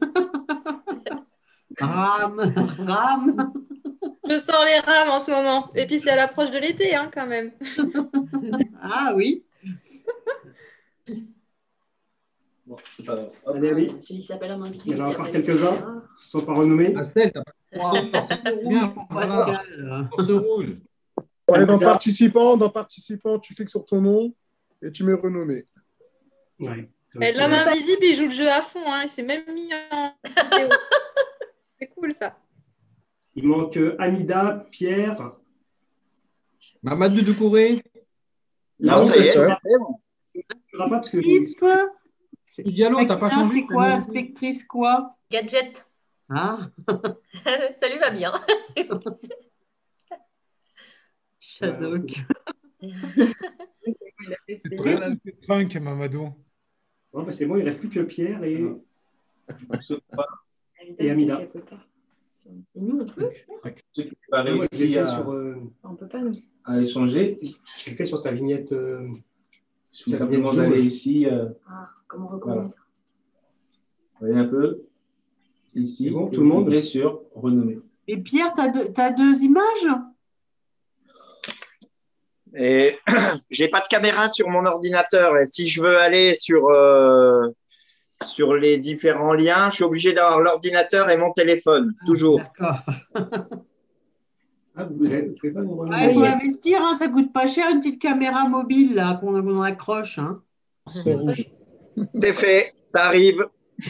Rame, rame. Je sens les rames en ce moment. Et puis, c'est à l'approche de l'été, hein, quand même. Ah oui. Bon, c'est pas grave. Allez, allez. Celui qui s'appelle Homme Il y Invisible. en a qui encore appelle quelques-uns ça. qui ne sont pas renommés. Astel, tu n'as pas C'est rouge pour Pascal. Force rouge. Pour aller dans participants, dans participants, tu cliques sur ton nom et tu mets renommé. Ouais. Et l'homme invisible, il joue le jeu à fond. Hein. Il s'est même mis en vidéo. C'est cool, ça. Il manque Amida, Pierre. Mamadou Doucouré. Non, ça y est, ça. c'est bon. Pas parce que Spectrice. Diallo, tu n'as pas changé. C'est quoi, Spectrice quoi? Gadget. Ah. Ça lui va bien. Shadok. C'est très trunk, Mamadou. Non, bah c'est bon, il ne reste plus que Pierre et, et Amida. Et nous, on peut Ceux qui n'ont pas Moi, je l'ai réussi fait à, sur, euh, On peut pas, nous. à échanger, je l'ai fait sur ta vignette. Euh, il suffit ta simplement vignette d'aller Zoom. ici. Euh, Ah, comment voilà. reconnaître? Vous voyez un peu ici. C'est bon, et tout le vous monde cliquez sur renommer. Et Pierre, tu as, deux, t'as deux images? Et j'ai pas de caméra sur mon ordinateur. Et si je veux aller sur, euh, sur les différents liens, je suis obligé d'avoir l'ordinateur et mon téléphone, toujours. D'accord. Ah, vous ne pouvez pas nous Il renommer. faut investir, hein, ça coûte pas cher, une petite caméra mobile là qu'on qu'on accroche. Hein. C'est rouge. C'est fait, ça arrive.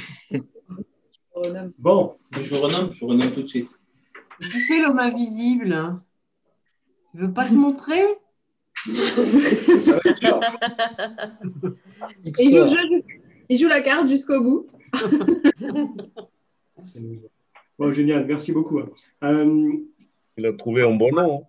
Bon, Je renomme, je renomme tout de suite. Qui c'est l'homme invisible? Hein? Il veut pas se montrer? Ça va être dur. Et il joue, le jeu, il joue la carte jusqu'au bout. bon, génial, merci beaucoup. Euh, Il a trouvé un bon nom.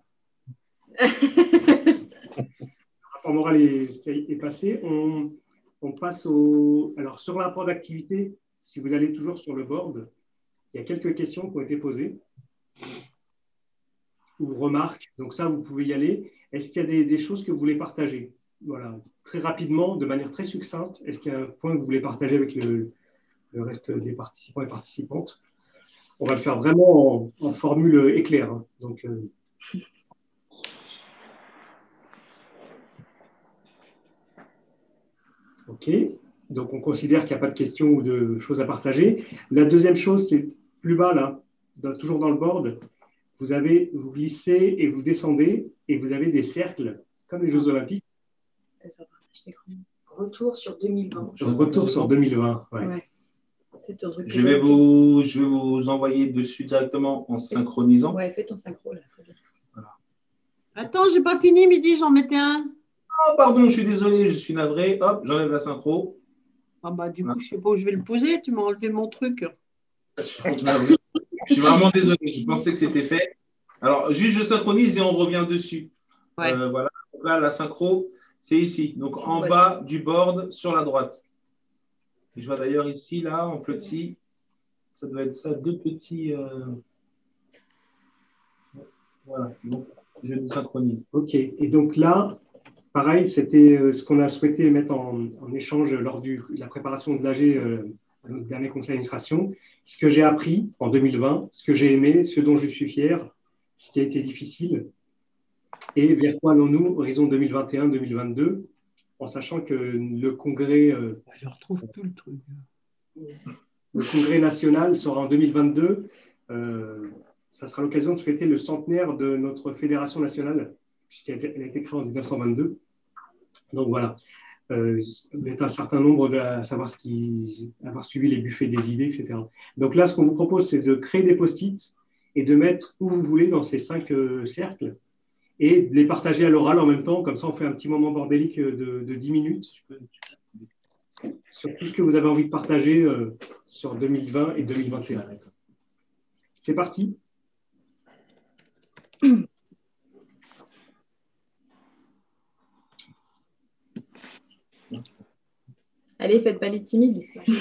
Le rapport moral est, est passé. On, on passe au. Alors, sur le rapport d'activité, si vous allez toujours sur le board, il y a quelques questions qui ont été posées ou remarques. Donc, ça, vous pouvez y aller. Est-ce qu'il y a des, des choses que vous voulez partager? Voilà, très rapidement, de manière très succincte. Est-ce qu'il y a un point que vous voulez partager avec le, le reste des participants et participantes? On va le faire vraiment en, en formule éclair. Hein. Donc, euh... OK. Donc, on considère qu'il n'y a pas de questions ou de choses à partager. La deuxième chose, c'est plus bas, là, dans, toujours dans le board. Vous, avez, vous glissez et vous descendez et vous avez des cercles, comme les Jeux Olympiques. Retour sur deux mille vingt. Retour sur deux mille vingt, ouais. Ouais. Je vais, vous, je vais vous envoyer dessus directement en synchronisant. Ouais, fais ton synchro là. Voilà. Attends, j'ai pas fini, midi, j'en mettais un. Oh, pardon, je suis désolé, je suis navré. Hop, j'enlève la synchro. Ah bah du coup, je sais pas où je vais le poser, tu m'as enlevé mon truc. Je suis vraiment désolé, je pensais que c'était fait. Alors, juste je synchronise et on revient dessus. Ouais. Euh, voilà, donc là, la synchro, c'est ici. Donc, en ouais. bas du board, sur la droite. Et je vois d'ailleurs ici, là, en petit, ça doit être ça, deux petits. Euh... Voilà, donc je désynchronise. OK. Et donc là, pareil, c'était ce qu'on a souhaité mettre en, en échange lors de la préparation de l'A G, euh, à notre dernier conseil d'administration. Ce que j'ai appris en deux mille vingt, ce que j'ai aimé, ce dont je suis fier, ce qui a été difficile, et vers quoi allons-nous, horizon deux mille vingt et un deux mille vingt-deux, en sachant que le congrès, euh, je ne retrouve plus le truc. Le congrès national sera en deux mille vingt-deux. Euh, ça sera l'occasion de fêter le centenaire de notre fédération nationale, puisqu'elle a été créée en mille neuf cent vingt-deux. Donc voilà, euh, vous êtes un certain nombre de, à savoir ce qui, avoir suivi les buffets des idées, et cetera. Donc là, ce qu'on vous propose, c'est de créer des post-it et de mettre où vous voulez dans ces cinq euh, cercles et de les partager à l'oral en même temps. Comme ça, on fait un petit moment bordélique de, de dix minutes sur tout ce que vous avez envie de partager euh, sur deux mille vingt et deux mille vingt et un. C'est parti. Allez, faites pas les timides.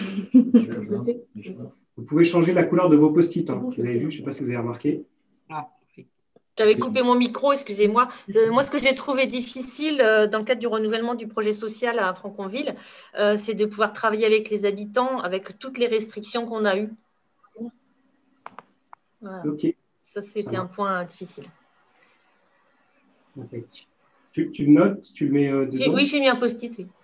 Vous pouvez changer la couleur de vos post-it. Hein. Vous avez vu, je ne sais pas si vous avez remarqué. Ah. J'avais coupé mon micro, excusez-moi. Euh, moi, ce que j'ai trouvé difficile euh, dans le cadre du renouvellement du projet social à Franconville, euh, c'est de pouvoir travailler avec les habitants, avec toutes les restrictions qu'on a eues. Voilà. Ok. Ça, c'était un point difficile. Okay. Tu, tu le notes, tu le mets euh, dedans? Oui, j'ai mis un post-it, oui.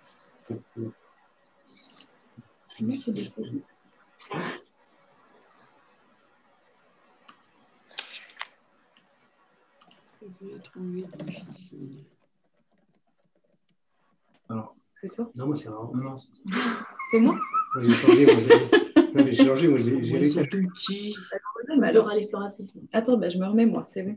Alors, c'est toi? Non, moi, c'est rare. Non, non, c'est moi? Moi, j'ai changé. Moi, j'ai, j'ai changé. Moi, j'ai, j'ai réussi à tout petit. Alors, Laura l'exploratrice. Attends, bah, je me remets, moi, c'est vrai.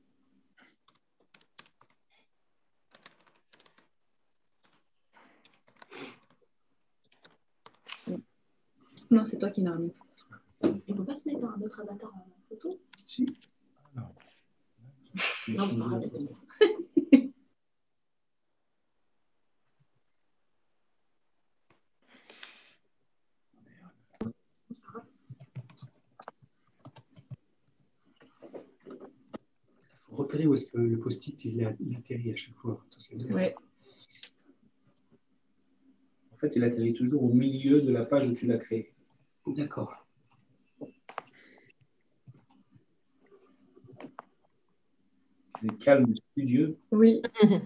Non, c'est toi qui l'as remis. On ne peut pas se mettre dans un autre avatar en photo? Si. Non, non c'est pas grave. Il faut repérer où est-ce que le post-it il, a, il atterrit à chaque fois. Ouais. En fait, il atterrit toujours au milieu de la page où tu l'as créé. D'accord. Le calme studieux. Oui.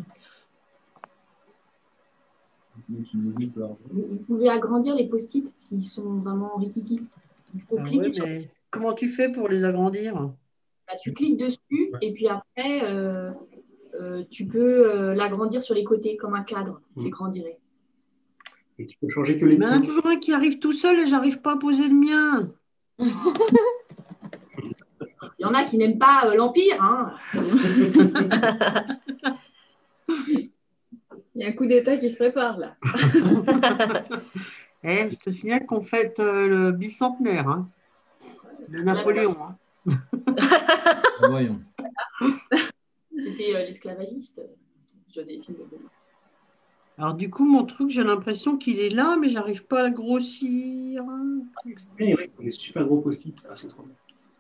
Vous pouvez agrandir les post-it s'ils sont vraiment rikiki. Il faut Ah cliquer ouais, sur... mais comment tu fais pour les agrandir? Bah, tu cliques dessus et puis après, euh, euh, tu peux euh, l'agrandir sur les côtés comme un cadre qui grandirait. Et tu peux changer que les Mais il y en a toujours un qui arrive tout seul et j'arrive pas à poser le mien. Il y en a qui n'aiment pas euh, l'Empire. Hein. Il y a un coup d'État qui se prépare là. Eh, je te signale qu'on fête euh, le bicentenaire hein, de Napoléon. Hein. Voyons. C'était euh, l'esclavagiste, Joséphine de Beaumont. Alors du coup, mon truc, j'ai l'impression qu'il est là, mais j'arrive pas à le grossir. Oui, oui, les super gros post-it, ah, c'est trop bien.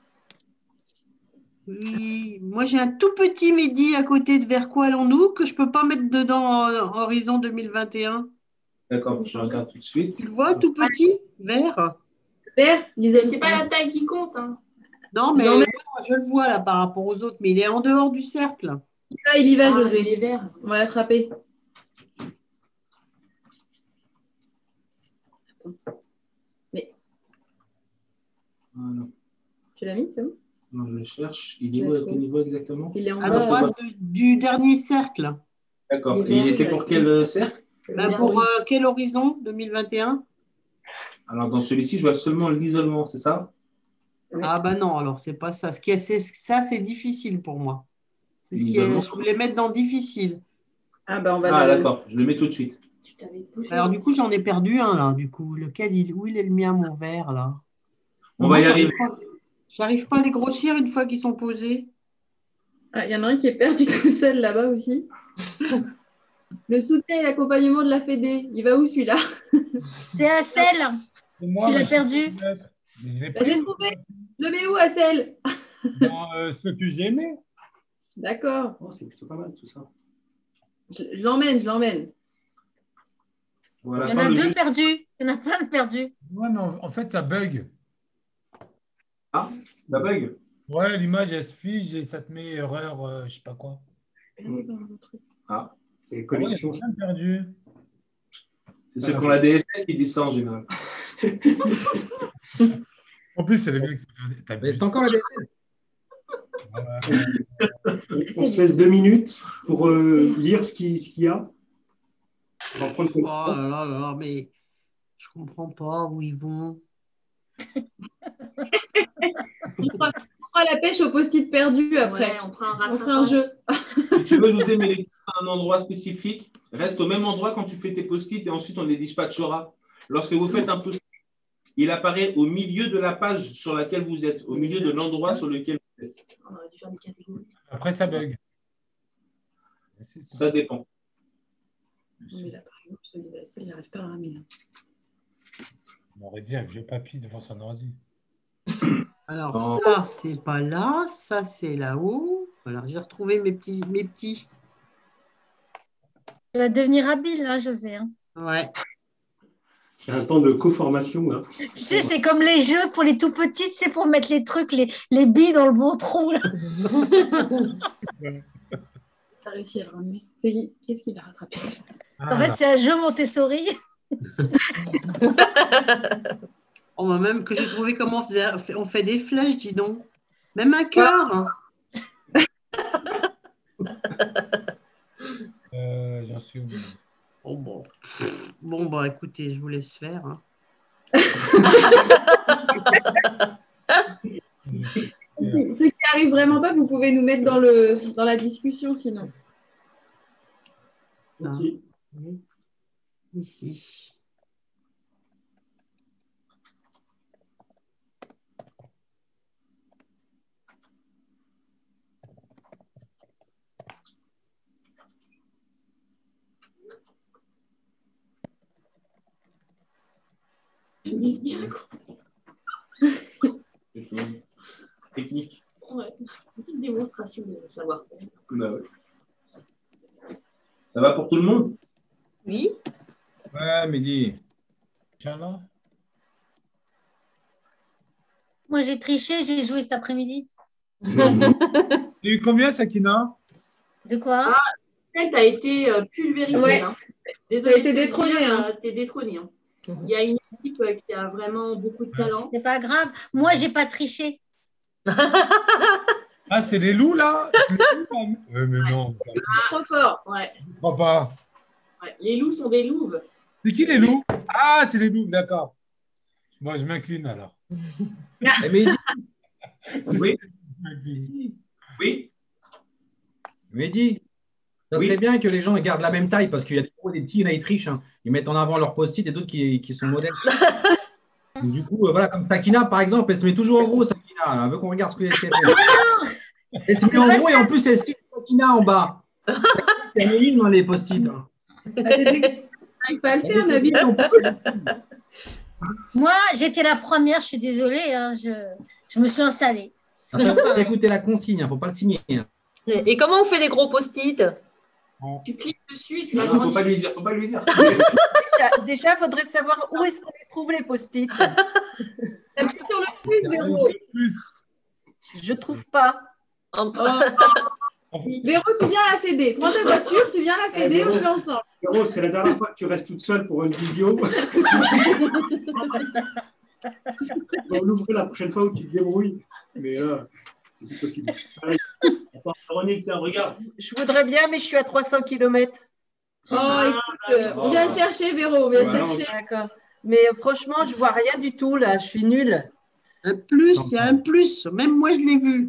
Oui, moi j'ai un tout petit Mehdi à côté de vers quoi allons-nous que je peux pas mettre dedans euh, Horizon deux mille vingt et un. D'accord, je regarde tout de suite. Tu le vois, tout petit, vert. Vert, c'est pas la taille qui compte. Hein. Non, mais moi, je le vois là par rapport aux autres, mais il est en dehors du cercle. Ah, il y va, José. Il est vert. On va l'attraper. Mais. Voilà. Tu l'as mis, c'est bon? Non, je le cherche. Il est où, à quel niveau exactement? Il est en à droite de, du dernier cercle. D'accord. Et il était pour quel cercle? Bah, pour euh, quel horizon deux mille vingt et un? Alors, dans celui-ci, je vois seulement l'isolement, c'est ça? Ah bah non, alors c'est pas ça. Ce qui est, c'est, ça, c'est difficile pour moi. C'est ce qui est, je voulais mettre dans difficile. Ah bah on va. Ah le... d'accord, je le mets tout de suite. Alors du coup, j'en ai perdu un là. Du coup, lequel il, où il est le mien, mon verre là? On va y arriver. Pas, j'arrive pas à les grossir une fois qu'ils sont posés. Ah, il y en a un qui est perdu tout seul là-bas aussi. Le soutien et l'accompagnement de la Fédé. Il va où celui-là? C'est Assel. Tu l'as perdu. Je l'ai trouvé. Je le mets où, Assel? Dans euh, ce que j'aimais. D'accord. Oh, c'est plutôt pas mal tout ça. Je, je l'emmène, je l'emmène. Voilà, il y en a deux jeu. perdus. Il y en a plein de perdus. Ouais, mais en, en fait, ça bug. Ah, ça bug? Ouais, l'image, elle se fige et ça te met erreur, euh, je sais pas quoi. Ah, c'est les connexions. Ah ouais, perdu. C'est ceux qui ont la D S L qui disent ça en général. En plus, c'est les mecs. C'est encore la D S L. On se laisse deux minutes pour euh, lire ce qu'il ce qu'il y a. On va prendre oh là là là, mais je comprends pas où ils vont. fera la pêche au post-it perdu après. Ouais, on prend un On fera un jeu. Si tu veux nous aimer à un endroit spécifique, reste au même endroit quand tu fais tes post-it et ensuite on les dispatchera. Lorsque vous faites un post-it, il apparaît au milieu de la page sur laquelle vous êtes, au milieu de l'endroit sur lequel vous êtes. On aurait dû faire des catégories. Après, ça bug. Ça dépend. Mais là, par exemple, celui-là, il n'arrive pas à ramener. On aurait dit un vieux papy devant son ordi. Alors, Non. ça, c'est pas là. Ça, c'est là-haut. Alors, j'ai retrouvé mes petits. Mes petits. Tu vas devenir habile, là, José. Hein. Ouais. C'est un temps de co-formation. Là. Tu sais, c'est comme les jeux pour les tout petits, c'est pour mettre les trucs, les, les billes dans le bon trou. Là. T'as réussi à le ramener. C'est- Qu'est-ce qu'il va rattraper? En fait, c'est un jeu Montessori. On m'a même que j'ai trouvé comment on fait, on fait des flèches, dis donc. Même un cœur. hein. Euh, J'en suis oublié. Bon, bon. Bon, bah écoutez, je vous laisse faire. hein. Ceux qui n'arrivent vraiment pas, vous pouvez nous mettre dans, le, dans la discussion sinon. Ah. Ici. Technique. Ouais, une petite démonstration de savoir. Bah ouais. Ça va pour tout le monde? Oui. Ouais, Mehdi. Tiens là. Moi, j'ai triché, j'ai joué cet après-midi. Il y a eu combien, Sakina? De quoi? Ah, elle t'a été euh, pulvérisée. Ouais. Hein. Désolée, Tu as été de te détrônée, dire, hein. euh, T'es détrônée. Hein. Il y a une équipe euh, qui a vraiment beaucoup de talent. C'est pas grave. Moi, j'ai pas triché. Ah, c'est les loups, là? C'est les loups, là. Ouais, mais non. Trop fort. Ouais. Je crois pas. Ouais. Les loups sont des louves. C'est qui les loups? Ah, c'est les loups, d'accord. Moi, je m'incline alors. Eh, Mehdi, Oui. Je m'incline. Oui. Mehdi, ça Oui. serait bien que les gens gardent la même taille parce qu'il y a des gros, des petits, il y en a, ils trichent. hein. Ils mettent en avant leur post-it et d'autres qui, qui sont modèles. Donc, du coup, euh, voilà, comme Sakina, par exemple, elle se met toujours en gros, Sakina. Elle veut qu'on regarde ce qu'elle fait. Elle se met en gros et en plus, elle écrit Sakina en bas. Sakina, c'est anonyme dans les post-it. hein. T'arrives pas à le faire, Nabil. Moi, j'étais la première, je suis désolée. hein, je, je me suis installée. C'est Il toujours faut pareil. écouter la consigne, il ne faut pas le signer. hein. Et et comment on fait des gros post-it? Tu cliques dessus et tu Non, vas non, faut pas lui dire, faut pas lui dire. Déjà, il faudrait savoir où est-ce qu'on les trouve, les post-it. Appuie sur le plus, Véro. Plus. Je trouve pas. Oh. Véro, tu viens à la Fédé. Prends ta voiture, tu viens à la Fédé, Eh, Véro. on fait ensemble. Véro, c'est la dernière fois que tu restes toute seule pour une visio. On l'ouvre la prochaine fois où tu te débrouilles. Mais là, c'est plus possible. Allez, Véronique, tiens, regarde. Je voudrais bien, mais je suis à trois cents kilomètres. Oh, écoute, euh, on vient te chercher, Véro, on vient te Ouais, chercher. D'accord. Mais euh, franchement, je vois rien du tout là. Je suis nulle. Un plus, il y a un plus. Même moi, je l'ai vu.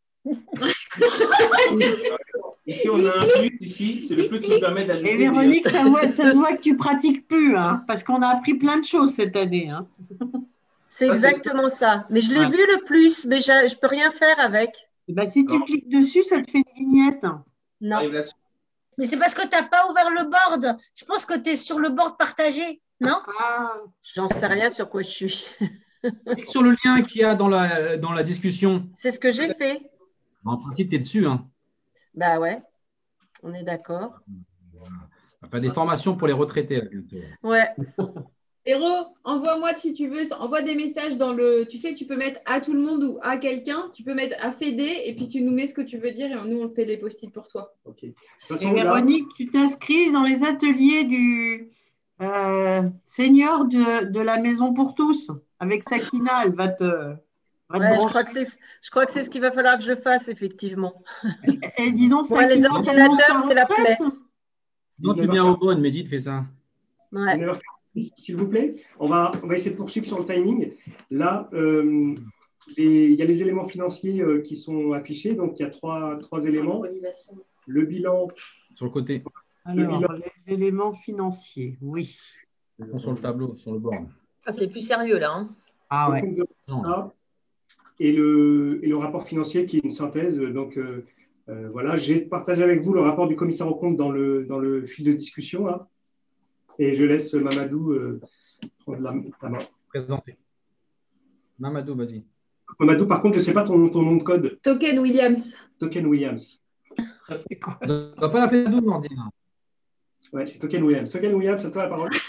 Ici, on a un plus, ici, c'est le plus qui nous permet d'ajouter. Et des- Véronique, ça, voit- ça se voit que tu pratiques plus, hein, parce qu'on a appris plein de choses cette année. Hein. C'est Ça, c'est- exactement ça. Mais je l'ai Ouais. vu le plus, mais je ne peux rien faire avec. Eh ben, si tu Non. cliques dessus, ça te fait une vignette. Non. Arrive là-dessus. Mais c'est parce que tu n'as pas ouvert le board. Je pense que tu es sur le board partagé, non? Ah, j'en sais rien sur quoi je suis. Clique sur le lien qu'il y a dans la, dans la discussion. C'est ce que j'ai fait. En principe, tu es dessus. Hein. Bah ouais, on est d'accord. On va faire des formations pour les retraités. Là, bientôt. Ouais. Véro, envoie-moi si tu veux, envoie des messages dans le. Tu sais, tu peux mettre à tout le monde ou à quelqu'un. Tu peux mettre à Fédé et puis tu nous mets ce que tu veux dire et nous, on fait les post-it pour toi. Ok. De toute Et façon, là, Véronique, tu t'inscris dans les ateliers du euh, senior de, de la Maison pour tous. Avec Sakina, elle va te. va te Ouais, je brancher. crois que c'est je crois que c'est ce qu'il va falloir que je fasse, effectivement. Et dis donc, Moi, les Sakina, commence ta ordinateurs, c'est la retraite. plaie. Non, tu es bien au bon, Mehdi, tu fais ça. Ouais. dix-neuf heures quarante, s'il vous plaît. On va, on va essayer de poursuivre sur le timing. Là, euh, les, il y a les éléments financiers euh, qui sont affichés. Donc, il y a trois, trois éléments. Le bilan. Sur le côté. Alors, bilan. les éléments financiers, oui. Ils sont sur le tableau, sur le board. Ah, c'est plus sérieux là. Hein. Ah le ouais. compte de résultat et le, et le rapport financier qui est une synthèse. Donc, euh, euh, voilà, j'ai partagé avec vous le rapport du commissaire aux comptes dans le, dans le fil de discussion. Là, et je laisse Mamadou euh, prendre la, la main. Présenter. Mamadou, vas-y. Mamadou, par contre, je ne sais pas ton, ton nom de code. Token Williams. Token Williams. On ne va pas l'appeler Mamadou, Nordine. Ouais, c'est Token Williams. Token Williams, à toi la parole.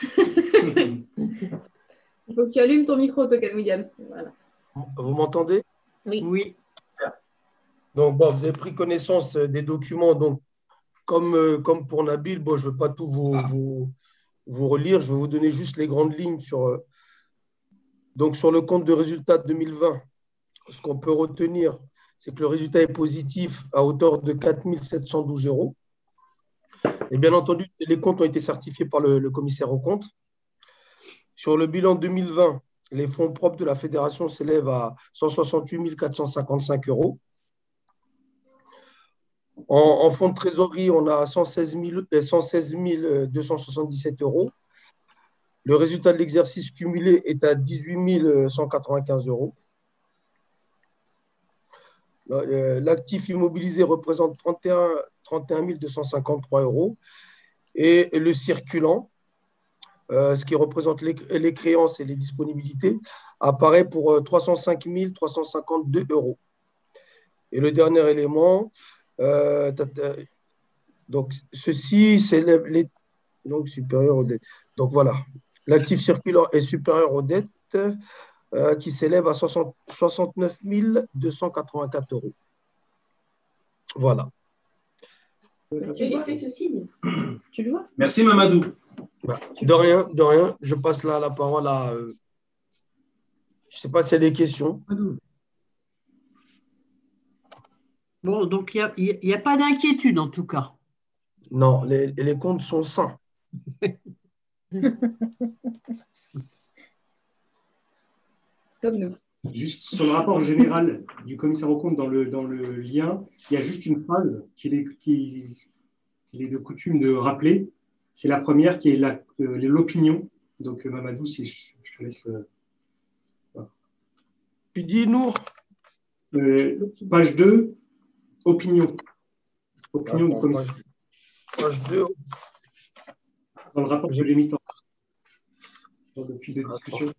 Il faut que tu allumes ton micro, Token Williams. Voilà. Vous m'entendez? Oui. Oui. Donc, bon, vous avez pris connaissance des documents. Donc, comme, euh, comme pour Nabil, bon, je ne vais pas tout vous, vous, vous relire. Je vais vous donner juste les grandes lignes sur, euh, donc, sur le compte de résultat deux mille vingt. Ce qu'on peut retenir, c'est que le résultat est positif à hauteur de quatre mille sept cent douze euros. Et bien entendu, les comptes ont été certifiés par le, le commissaire aux comptes. Sur le bilan deux mille vingt, les fonds propres de la fédération s'élèvent à cent soixante-huit mille quatre cent cinquante-cinq euros. En, en fonds de trésorerie, on a cent seize mille deux cent soixante-dix-sept euros. Le résultat de l'exercice cumulé est à dix-huit mille cent quatre-vingt-quinze euros. L'actif immobilisé représente trente et un mille deux cent cinquante-trois euros. Et le circulant, euh, ce qui représente les, les créances et les disponibilités, apparaît pour euh, trois cent cinq mille trois cent cinquante-deux euros. Et le dernier élément, euh, donc ceci s'élève les donc supérieur aux dettes. Donc voilà, l'actif circulant est supérieur aux dettes euh, qui s'élève à soixante-neuf mille deux cent quatre-vingt-quatre euros. Voilà. Tu lui fait ce signe. Tu le vois? Merci Mamadou. De rien, de rien. Je passe là la parole à. Euh, je ne sais pas s'il y a des questions. Bon, donc il n'y a, a, a pas d'inquiétude en tout cas. Non, les, les comptes sont sains. Comme nous. Juste sur le rapport général du commissaire aux comptes dans le, dans le lien, il y a juste une phrase qu'il est, qu'il, qu'il est de coutume de rappeler. C'est la première qui est la, euh, l'opinion. Donc, Mamadou, si je, je te laisse. Euh, voilà. Tu dis, Nour euh, Page deux, opinion. Opinion Attends, du commissaire. Page, page deux. Dans le rapport que je l'ai mis dans, dans le fil de discussion.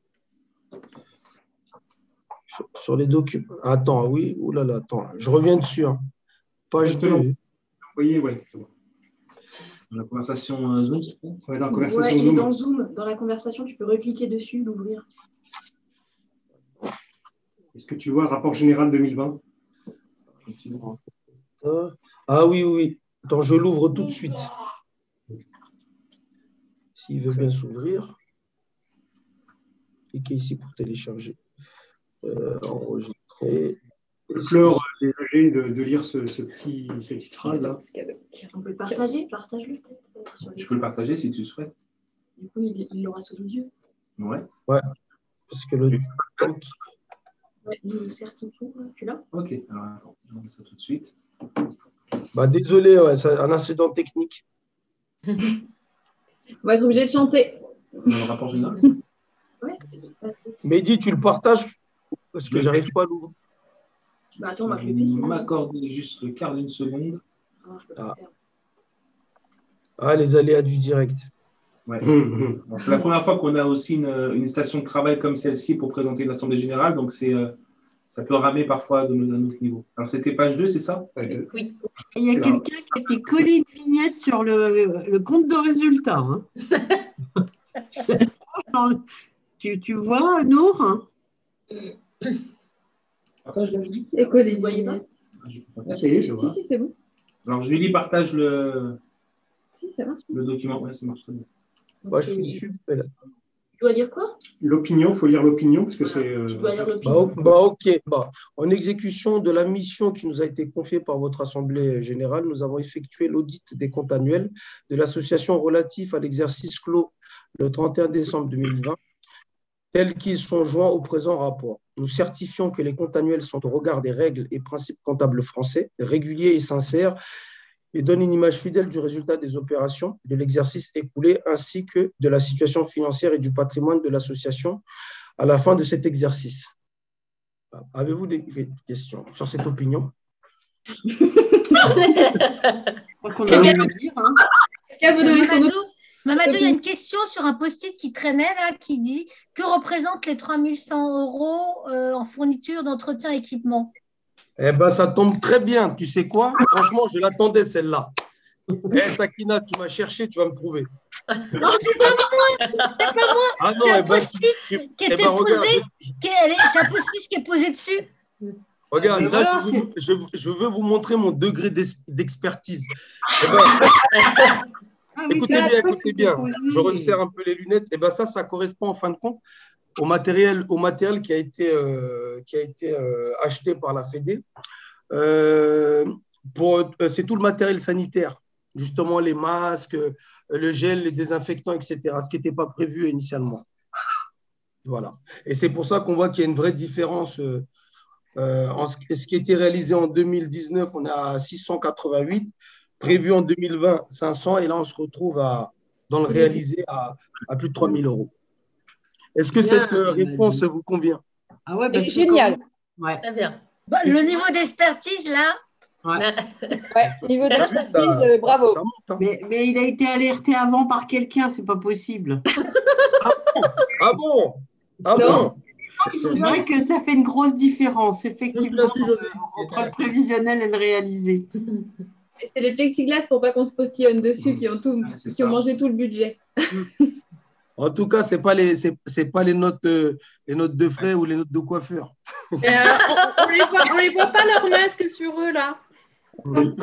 Sur, sur les documents. Attends, oui. Ouh là là, attends. Je reviens dessus. Hein. Page deux. Vous voyez, oui, c'est bon. Dans la conversation euh, Zoom, c'est ça? Ouais, dans la conversation ouais, Zoom. Et dans Zoom, dans la conversation, tu peux recliquer dessus, l'ouvrir. Est-ce que tu vois le rapport général deux mille vingt? euh, Ah oui, oui. Attends, je l'ouvre tout de suite. S'il veut bien s'ouvrir. Cliquez ici pour télécharger. Euh, enregistrer. Fleur, j'ai âgé de, de lire ce, ce petit, cette petite phrase-là. On peut le partager, partage-le peut-être. Je peux le partager si tu le souhaites. Du coup, il, il l'aura sous les yeux. Ouais. Ouais. Parce que le. Ouais, nous certifions, tu l'as? Ok, alors attends, je vais ça tout de suite. Bah, désolé, ouais, c'est un incident technique. On va être obligé de chanter. Dans le rapport général? Ouais. Mehdi, tu le partages parce que je n'arrive pas à l'ouvrir. Bah attends, moi je le fais. Si m'accorder juste le quart d'une seconde. Ah. ah, les aléas du direct. Ouais. Bon, c'est la première fois qu'on a aussi une, une station de travail comme celle-ci pour présenter une assemblée générale, donc c'est, euh, ça peut ramer parfois d'un autre niveau. Alors c'était page deux, c'est ça? Oui. Et il y a quelqu'un qui a été collé une vignette sur le, le compte de résultat. Hein. tu, tu vois, Nour hein? Après, je l'ai dit. C'est collé, vous voyez pas? Ah, ça y est, je vois. Si, si, c'est bon. Alors Julie partage le, si, ça marche. le document. Ouais, ça marche très bien. Moi, je suis super. Tu dois lire quoi? L'opinion, il faut lire l'opinion parce que c'est. Euh... Tu dois lire l'opinion. Bah, bah, ok. Bah, en exécution de la mission qui nous a été confiée par votre Assemblée générale, nous avons effectué l'audit des comptes annuels de l'association relatif à l'exercice clos le trente et un décembre deux mille vingt. tels qu'ils sont joints au présent rapport. Nous certifions que les comptes annuels sont au regard des règles et principes comptables français, réguliers et sincères, et donnent une image fidèle du résultat des opérations, de l'exercice écoulé, ainsi que de la situation financière et du patrimoine de l'association à la fin de cet exercice. Avez-vous des questions sur cette opinion? Mamadou, il y a une question sur un post-it qui traînait là, qui dit que représentent les trois mille cent euros euh, en fourniture d'entretien équipement? Eh bien, ça tombe très bien. Tu sais quoi? Franchement, je l'attendais celle-là. Eh, Sakina, tu m'as cherché, tu vas me prouver. Non, c'est pas moi. C'est pas moi. Ah non, c'est un eh ben, post-it tu- qui eh s'est ben, regarde. posé. qui est- C'est un post-it qui est posé dessus. Regarde, Mais là, voilà, je, veux, vous- je, je veux vous montrer mon degré d'es- d'expertise. Eh ben, Ah oui, écoutez c'est bien, ça que écoutez c'était bien. posé. Je resserre un peu les lunettes. Et ben ça, ça correspond en fin de compte au matériel, au matériel qui a été, euh, qui a été euh, acheté par la Fédé. Euh, pour- euh, c'est tout le matériel sanitaire, justement les masques, euh, le gel, les désinfectants, et cetera, ce qui n'était pas prévu initialement. Voilà. Et c'est pour ça qu'on voit qu'il y a une vraie différence. euh, euh, en ce, ce qui a été réalisé en deux mille dix-neuf, on est à six cent quatre-vingt-huit, prévu en deux mille vingt, cinq cents, et là, on se retrouve à, dans le réalisé à, à plus de trois mille euros. Est-ce que Bien, cette euh, réponse vous convient? Ah ouais, Et parce que génial. comme- ouais. Très bien. Bah, le niveau d'expertise là. Ouais. Niveau Ça d'expertise, monte, ça- euh, bravo. ça monte, hein. Mais, mais il a été alerté avant par quelqu'un, c'est pas possible. Ah bon? Ah Non. bon? C'est vrai que ça fait une grosse différence, effectivement, euh, entre le prévisionnel et le réalisé. Et c'est les plexiglas pour pas qu'on se postillonne dessus qui ont, tout, qui ont mangé tout le budget. En tout cas, ce n'est pas, les, c'est, c'est pas les, notes, euh, les notes de frais ou les notes de coiffeur. Et, euh, on ne les, voit- on les voit pas leurs masques sur eux, là. Euh,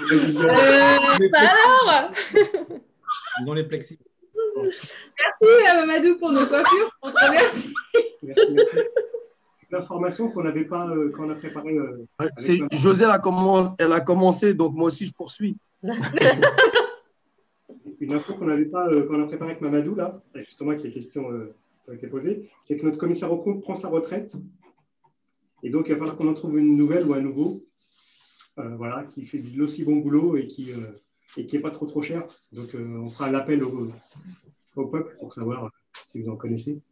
bah alors Ils ont les plexis. Merci à Mamadou pour nos coiffures. On te remercie. Merci, merci. L'information qu'on n'avait pas euh, quand on a préparé. Euh, avec C'est, ma- José, elle a, commencé, elle a commencé, donc moi aussi, je poursuis. Une info qu'on n'avait pas euh, quand on a préparé avec Mamadou, là, justement, avec les questions euh, qui ont été posées, c'est que notre commissaire au compte prend sa retraite. Et donc, il va falloir qu'on en trouve une nouvelle ou un nouveau, euh, voilà, qui fait de l'aussi bon boulot et qui euh, et qui n'est pas trop trop cher. Donc, euh, on fera l'appel au, au peuple pour savoir euh, si vous en connaissez.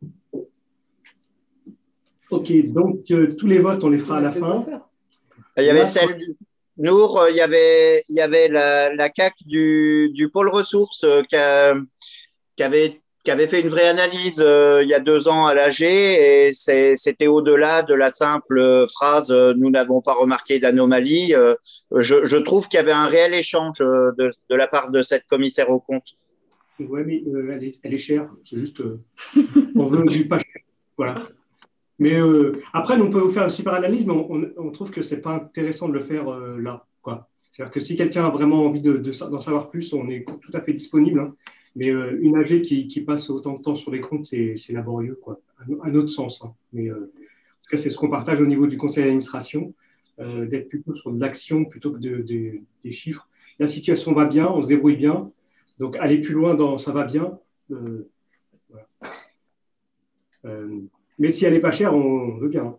Ok, donc euh, tous les votes, on les fera à la fin. Il y avait Là, celle du Nour, il y avait, il y avait la, la C A C du, du pôle ressources euh, qui, a- qui avait, qui avait fait une vraie analyse euh, il y a deux ans à l'A G et c'est- c'était au-delà de la simple phrase euh, nous n'avons pas remarqué d'anomalie. Euh, je, je trouve qu'il y avait un réel échange euh, de, de la part de cette commissaire au compte. Ouais, mais euh, elle, est, elle est chère. C'est juste, euh, on veut du pas cher. Voilà. Mais euh, après, nous, on peut vous faire une super analyse, mais on, on- on trouve que c'est pas intéressant de le faire euh, là, quoi. C'est-à-dire que si quelqu'un a vraiment envie de, de, d'en savoir plus, on est tout à fait disponible, hein. Mais euh, une A G qui, qui passe autant de temps sur les comptes, c'est, c'est laborieux, quoi. Un, un autre sens, hein. Mais euh, en tout cas, c'est ce qu'on partage au niveau du conseil d'administration, euh, d'être plutôt sur de l'action plutôt que de, de- des chiffres. La situation va bien, on se débrouille bien. Donc, aller plus loin dans ça va bien. euh, voilà. Euh, mais si elle n'est pas chère, on veut bien.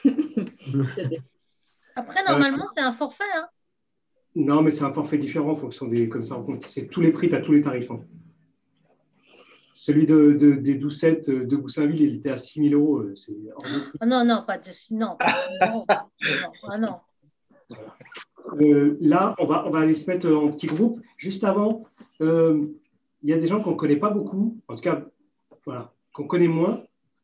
Après, normalement, c'est un forfait. Hein. Non, mais c'est un forfait différent en fonction des comme ça en compte. C'est tous les prix, tu as tous les tarifs, hein. Celui de, de- des douze-sept de Goussainville, il était à six mille euros. euh, C'est hors de prix. Ah non, non, pas de non, pas six mille euros. Non, ah non. Euh, là, on va, on va aller se mettre en petits groupes. Juste avant, euh, il y a des gens qu'on ne connaît pas beaucoup, en tout cas, voilà, qu'on connaît moins.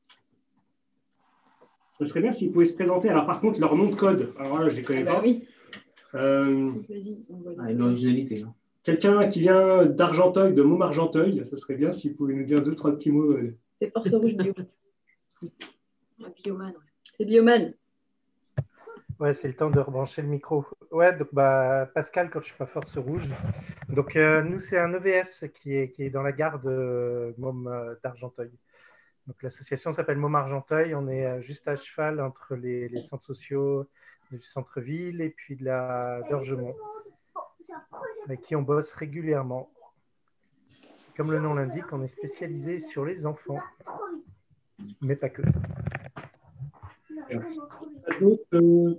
Ça serait bien s'ils pouvaient se présenter. Alors, par contre, leur nom de code, alors là, je ne les connais Ah bah pas. oui. Euh, Vas-y, on va Ah, une originalité. hein. Quelqu'un qui vient d'Argenteuil, de Montmargenteuil, ça serait bien s'il pouvait nous dire deux, trois petits mots. euh. C'est Force Rouge Bio. Ah, Bioman, ouais. C'est Bioman. Ouais, c'est le temps de rebrancher le micro. Ouais, donc bah, Pascal, quand je suis pas Force Rouge. Donc euh, nous, c'est un E V S qui est, qui est dans la gare de Môme euh, d'Argenteuil. Donc l'association s'appelle Môme Argenteuil. On est euh, juste à cheval entre les, les centres sociaux du centre-ville et puis de la d'Orgemont, avec qui on bosse régulièrement. Comme le nom l'indique, on est spécialisé sur les enfants. mais pas que. Pas d'autres, euh,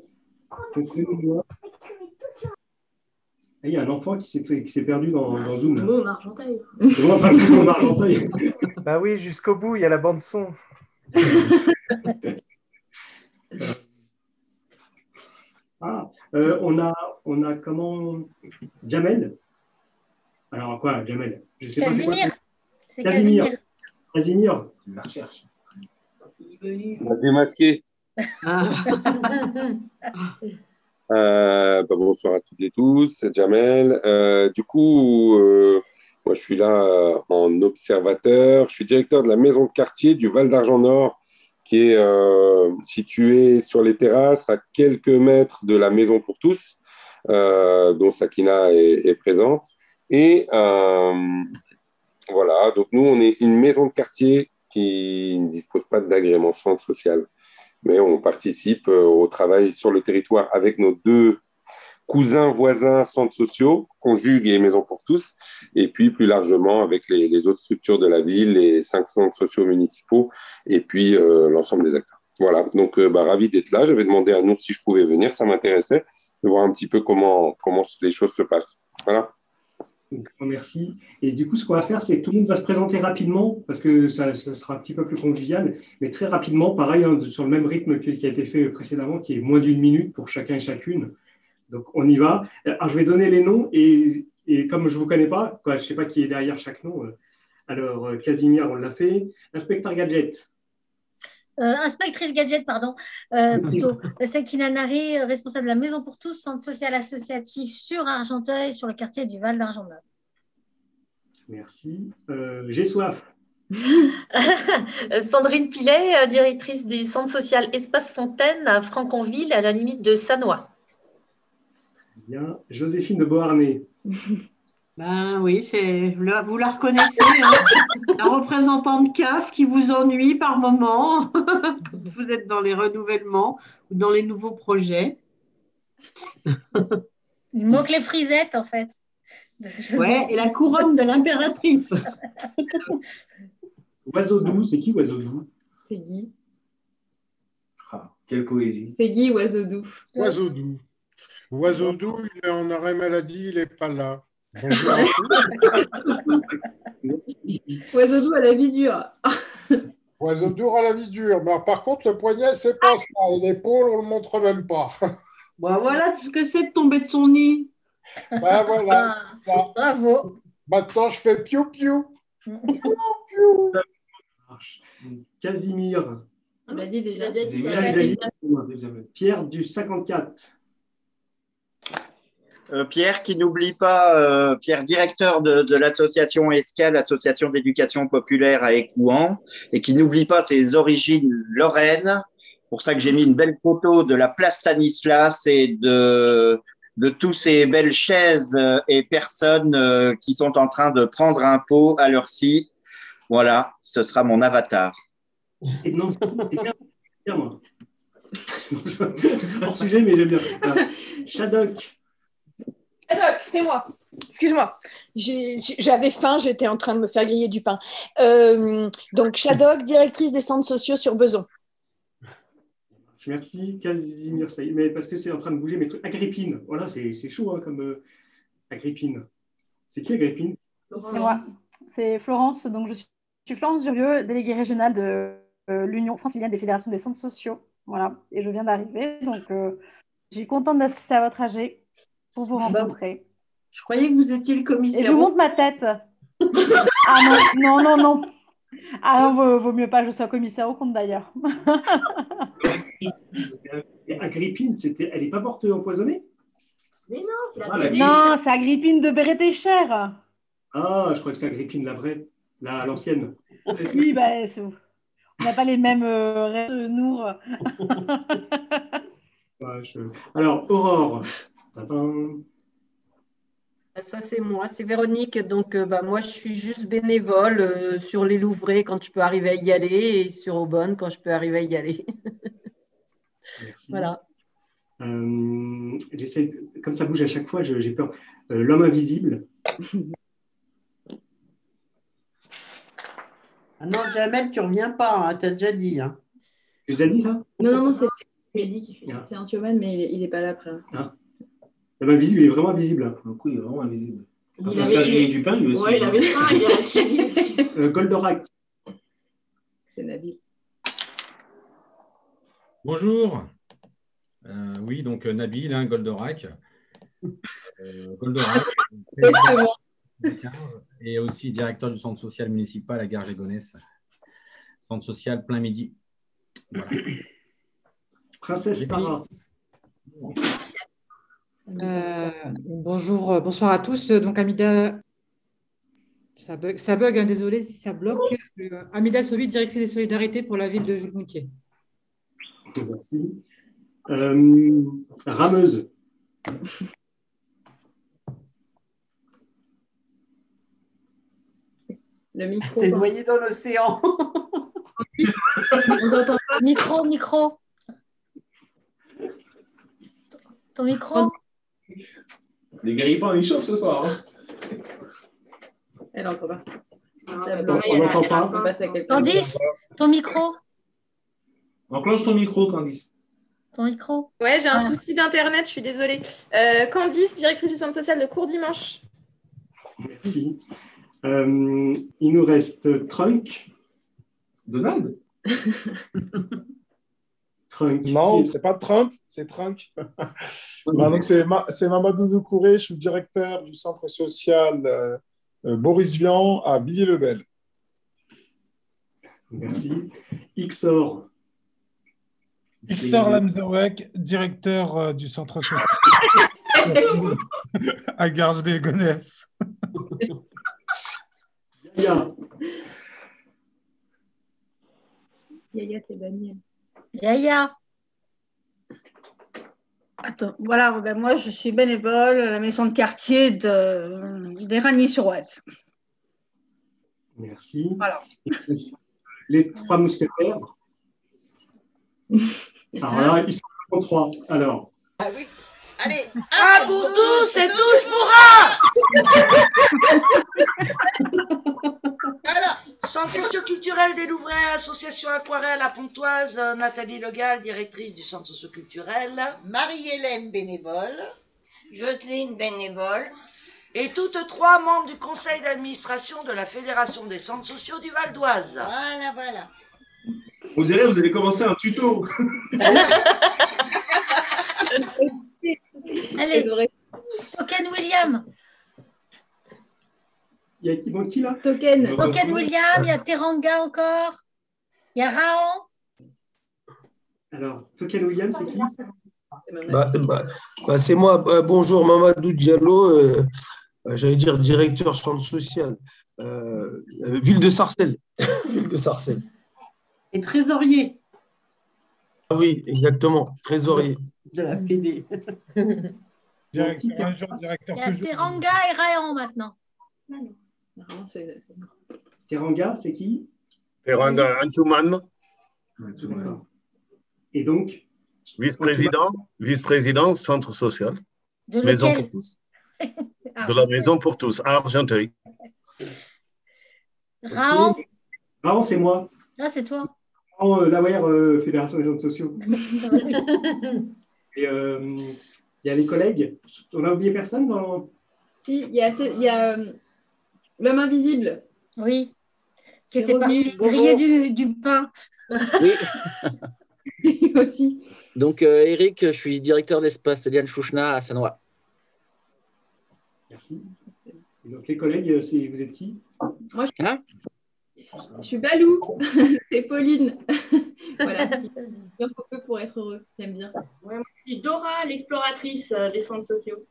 il y a un enfant qui s'est qui s'est perdu dans, dans Zoom. Le mot Argenteuil. C'est moi, pas le mot Argenteuil. Bah oui, jusqu'au bout, il y a la bande son. Ah, euh, on a, on a comment Jamel. Alors quoi, Jamel? Je sais Casimir. pas. C'est Casimir. Casimir. Casimir. La recherche. On a démasqué. Euh, bah, bonsoir à toutes et tous, c'est Jamel. Euh, du coup, euh, moi je suis là euh, en observateur. Je suis directeur de la maison de quartier du Val d'Argent Nord, qui est euh, située sur les terrasses à quelques mètres de la maison pour tous, euh, dont Sakina est, est présente. Et euh, voilà, donc nous on est une maison de quartier qui ne dispose pas d'agrément centre social, mais on participe au travail sur le territoire avec nos deux cousins, voisins, centres sociaux, Conjugues et Maison pour tous, et puis plus largement avec les, les autres structures de la ville, les cinq centres sociaux municipaux, et puis euh, l'ensemble des acteurs. Voilà, donc euh, bah, ravi d'être là. J'avais demandé à Nour si je pouvais venir, ça m'intéressait de voir un petit peu comment, comment les choses se passent. Voilà. Donc, merci. Et du coup, ce qu'on va faire, c'est que tout le monde va se présenter rapidement, parce que ça, ça sera un petit peu plus convivial, mais très rapidement, pareil, hein, sur le même rythme qui, qui a été fait précédemment, qui est moins d'une minute pour chacun et chacune. Donc, on y va. Alors, je vais donner les noms, et, et comme je ne vous connais pas, quoi, je ne sais pas qui est derrière chaque nom. Alors, Casimir, on l'a fait. Inspecteur Gadget. Euh, inspectrice Gadget, pardon, euh, plutôt. Sakina Nari, responsable de la Maison pour tous, centre social associatif sur Argenteuil, sur le quartier du Val d'Argent Nord. Merci. Euh, J'ai soif. Sandrine Pilet, directrice du centre social Espace Fontaine à Franconville, à la limite de Sannois. Bien. Joséphine de Beauharnais. Ben oui, c'est, vous la reconnaissez, hein, la représentante C A F qui vous ennuie par moment. Vous êtes dans les renouvellements ou dans les nouveaux projets. Il manque les frisettes, en fait. Ouais, et la couronne de l'impératrice. Oiseau doux, c'est qui Oiseau doux? C'est Guy. Ah, quelle poésie. C'est Guy, Oiseau doux. Oiseau doux. Oiseau doux, il est en arrêt maladie, il n'est pas là. Bonjour à tous. Oiseau doux à la vie dure. Oiseau doux à la vie dure. Mais par contre, le poignet, c'est pas ça. Et l'épaule, on ne le montre même pas. Bon, voilà ce que c'est de tomber de son nid. Ben voilà. Ah, bravo. Maintenant, je fais piou-piou. Piou-piou. Casimir. On l'a dit déjà. Pierre du cinquante-quatre. Euh, Pierre qui n'oublie pas, euh, Pierre directeur de, de l'association Escale, association d'éducation populaire à Écouen, et qui n'oublie pas ses origines lorraines. Pour ça que j'ai mis une belle photo de la place Stanislas et de, de tous ces belles chaises et personnes euh, qui sont en train de prendre un pot à leur scie. Voilà, ce sera mon avatar. Et non, c'est bien, bien moi. Hors sujet, mais j'aime bien. Voilà. Shadok. Shadok, c'est moi. Excuse-moi, J'ai- j'avais faim, j'étais en train de me faire griller du pain. Euh, donc, Shadok, directrice des centres sociaux sur Beson. Merci, Casimir. Ça y est, mais parce que c'est en train de bouger mes trucs. Agrippine. Voilà, c'est c'est chaud hein, comme euh, Agrippine. C'est qui Agrippine? C'est moi. C'est Florence. Donc, je suis, je suis Florence Durieux, déléguée régionale de euh, l'Union francilienne des fédérations des centres sociaux. Voilà. Et je viens d'arriver. Donc, euh, je suis contente d'assister à votre A G pour vous rencontrer. Je croyais que vous étiez le commissaire. Et je vous montre ma tête. Ah non, non, non, non. Ah non, vaut, vaut mieux pas que je sois commissaire au compte d'ailleurs. Et Agrippine, c'était, elle n'est pas morte empoisonnée? Mais non, c'est la Ah, la- Non, c'est Agrippine de Bérétécher. Ah, je crois que c'était Agrippine la vraie, la l'ancienne. Oui, bah, c'est- on n'a pas les mêmes euh, rêves de Nour. Ouais, je- Alors, Aurore. Tadam. Ça, c'est moi, c'est Véronique. Donc, euh, bah, moi, je suis juste bénévole euh, sur les Louvrais quand je peux arriver à y aller et sur Aubonne quand je peux arriver à y aller. Merci. Voilà. Euh, j'essaie de- comme ça bouge à chaque fois, je- j'ai peur. Euh, L'homme invisible. Ah non, Jamel, tu ne reviens pas, hein, tu as déjà dit. Hein. J'ai déjà dit ça? Non, non, non, c'est Mehdi qui fait. C'est un showman, mais il n'est pas là après. Ah. Eh ben, visible, il est vraiment invisible. Hein. Pour le coup, il est vraiment invisible. Il Quand il avait- se fait griller du pain, lui aussi. Ouais, il avait faim, il a grillé aussi. Euh, Goldorak. C'est Nabil. Bonjour. Euh, oui, donc euh, Nabil, hein, Goldorak. Euh, Goldorak. Exactement. Et aussi directeur du centre social municipal à Garges-et-Gonesse. Centre social plein midi. Voilà. Princesse Para. Euh, bonjour, euh, bonsoir à tous. Donc, Amida, ça bug, ça bug hein, désolé si ça bloque. Euh, Amida Sobi, directrice des solidarités pour la ville de Jules-Moutier. Merci. Euh, rameuse. Le micro. C'est noyé dans l'océan. On n'entend pas. Micro, micro. Ton micro. Les grippins, ils chauffent ce soir. Hein. Elle n'entend pas. On n'entend pas. Candice, ton micro. Enclenche ton micro, Candice. Ton micro. Ouais, j'ai un Ah. souci d'internet, je suis désolée. Euh, Candice, directrice du centre social de Cours Dimanche. Merci. Euh, il nous reste Trunk. Donald. Trunk. Non, c'est pas Trump, c'est Trunk. Bah, donc c'est Ma- c'est Mamadou Doucouré, je suis directeur du centre social euh, euh, Boris Vian à Villiers-le-Bel. Merci. Xor. Ixor Lamzawek, directeur euh, du centre social à Garges-des-Gonesse. Yaya. Yaya, c'est Daniel. Yaya. Attends, voilà, ben moi je suis bénévole à la maison de quartier de, d'Éragny-sur-Oise. Merci. Voilà. Les trois mousquetaires. Alors là, ils sont en trois. Alors. Ah oui. Allez, un pour tous et tous pour un. Alors, centre socioculturel des Louvrais, association Aquarelle à Pontoise, Nathalie Legal, directrice du centre socioculturel. Marie-Hélène, bénévole. Jocelyne, bénévole. Et toutes trois membres du conseil d'administration de la Fédération des centres sociaux du Val d'Oise. Voilà, voilà. Vous direz, vous allez commencer un tuto. Allez, Token William. Il y a qui, bon, qui là? Token. Token William, il y a Teranga encore. Il y a Raon. Alors, Token William, c'est qui? Bah, bah, bah, c'est moi. Bah, bonjour, Mamadou Diallo. Euh, euh, J'allais dire directeur centre social. Euh, euh, ville de Sarcelles. Ville de Sarcelles. Et trésorier Ah oui, exactement. Trésorier. de la Fédé. Directeur, un jour, directeur Il y a toujours. Teranga et Raon maintenant. Teranga, c'est qui? Teranga Antouman, D'accord. Et donc? vice-président, vice-président, centre social, De maison lequel? pour tous. De la maison pour tous, à Argenteuil. Raon. Raon, c'est moi. Là, c'est toi. Raon, euh, Lawyer, euh, Fédération des centres sociaux. Et euh, il y a les collègues. On a oublié personne dans... Si, il y a, il y a euh, l'homme invisible. Oui. Qui était Véronique, parti griller du, du pain. Oui. aussi. Donc, euh, Eric, je suis directeur d'espace Liane Chouchna à Sanois. Merci. Et donc les collègues, c'est- vous êtes qui? Moi, je, Hein je suis Balou. C'est Pauline. Voilà. Bien qu'on peut pour être heureux. J'aime bien. Ouais, moi, je suis Dora, l'exploratrice euh, des centres sociaux.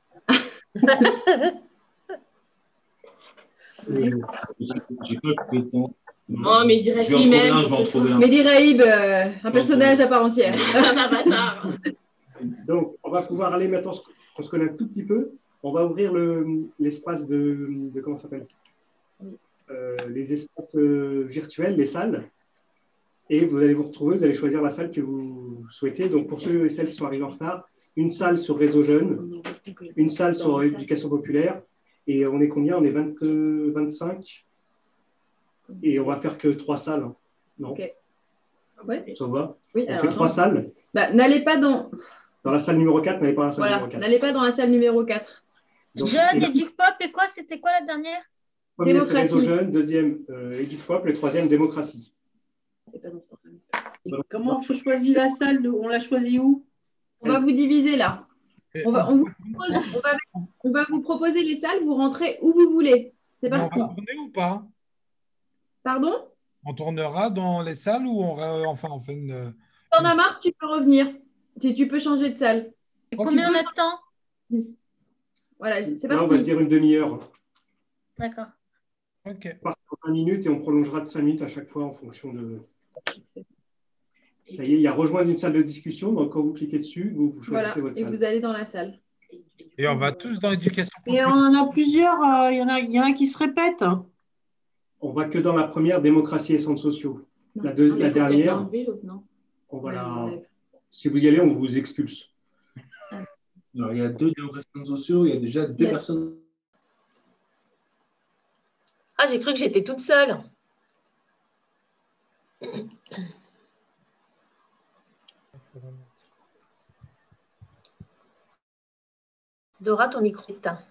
J'ai pas le temps. Oh, mais direct Je vais en trouver lui-même. un, je vais en trouver un. Mehdi Raïb, euh, un personnage à part entière. Un avatar. Donc, on va pouvoir aller maintenant, qu'on se connaît un tout petit peu. On va ouvrir le- l'espace de, de. Comment ça s'appelle? Euh, les espaces euh, virtuels, les salles. Et vous allez vous retrouver, vous allez choisir la salle que vous souhaitez. Donc, pour ceux et celles qui sont arrivés en retard, une salle sur Réseau Jeunes, une salle sur éducation populaire. Et on est combien? On est vingt, euh, vingt-cinq. Et on va faire que trois salles. Hein. Non. Ok. Ouais. Ça va? Oui, On alors, fait trois non. salles. Bah, n'allez pas dans. Dans la salle numéro quatre, n'allez pas dans la salle Voilà, numéro quatre. n'allez pas dans la salle numéro quatre. Donc, Jeune, et la- Éduc-Pop, et quoi? C'était quoi la dernière? Premier, c'est Démocratie. Réseau Jeune. Deuxième, euh, Éduc-Pop. Le troisième, Démocratie. C'est pas dans ce sens-là. Et comment faut choisir la salle de- On l'a choisie où? On va vous diviser là. On va, on vous propose- on va- on va vous proposer les salles, vous rentrez où vous voulez. C'est Mais on parti. va tourner ou pas? Pardon? On tournera dans les salles ou on, re- enfin, on fait une. T'en as marre, tu peux revenir. Tu, tu peux changer de salle. Et Tu combien on peux a de temps? Voilà, c'est Là, on va se parti. dire une demi-heure. D'accord. Ok. On part sur vingt minutes et on prolongera de cinq minutes à chaque fois en fonction de. Ça y est, il y a rejoindre une salle de discussion. Donc, quand vous cliquez dessus, vous, vous Voilà, choisissez votre et salle. vous allez dans la salle. Et on va tous dans l'éducation Et populaire. on en a plusieurs, euh, il y en a, il y en a qui se répètent. On va que dans la première, démocratie et centres sociaux. Non, La, deux- non, mais la il faut peut-être dernière, l'enlever, l'autre, non. on va Ouais, la- on l'enlève. si vous y allez, on vous expulse. Alors, il y a deux démocrations sociaux, il y a déjà deux Ouais. personnes. Ah, j'ai cru que j'étais toute seule. Dora, ton micro est éteint.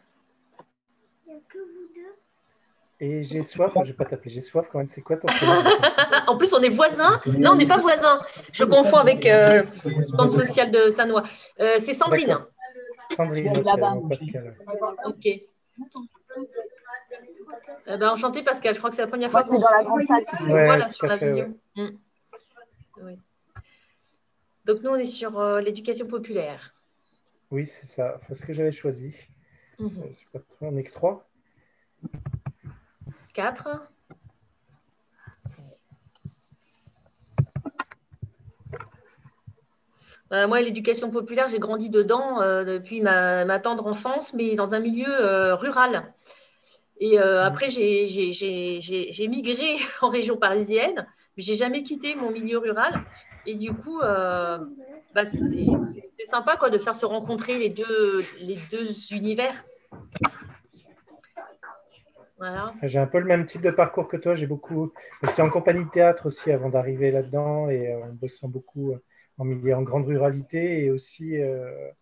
Et j'ai soif, je vais pas t'appeler, j'ai soif quand même, c'est quoi ton prénom? En plus, on est voisins. Non, on n'est pas voisins. Je confonds avec euh, le centre social de Sanois. Euh, c'est Sandrine. D'accord. Sandrine, ok, alors, Pascal. Ok. Eh ben, enchantée, Pascal. Je crois que c'est la première fois Moi, je qu'on suis dans la grande salle. se Ouais, voit là tout sur à la fait, visio. Mm. Oui. Donc, nous, on est sur euh, l'éducation populaire. Oui, c'est ça, c'est ce que j'avais choisi. Mhm. Euh, je sais pas trop, on est que trois. Quatre. Euh, moi, l'éducation populaire, j'ai grandi dedans euh, depuis ma, ma tendre enfance, mais dans un milieu euh, rural. Et euh, après, j'ai- j'ai j'ai- j'ai- j'ai migré en région parisienne, mais j'ai jamais quitté mon milieu rural. Et du coup, euh, bah, c'est c'est sympa quoi, de faire se rencontrer les deux, les deux univers. Voilà. J'ai un peu le même type de parcours que toi. J'ai beaucoup. J'étais en compagnie de théâtre aussi avant d'arriver là-dedans et euh, en bossant beaucoup euh, en milieu en grande ruralité et aussi euh,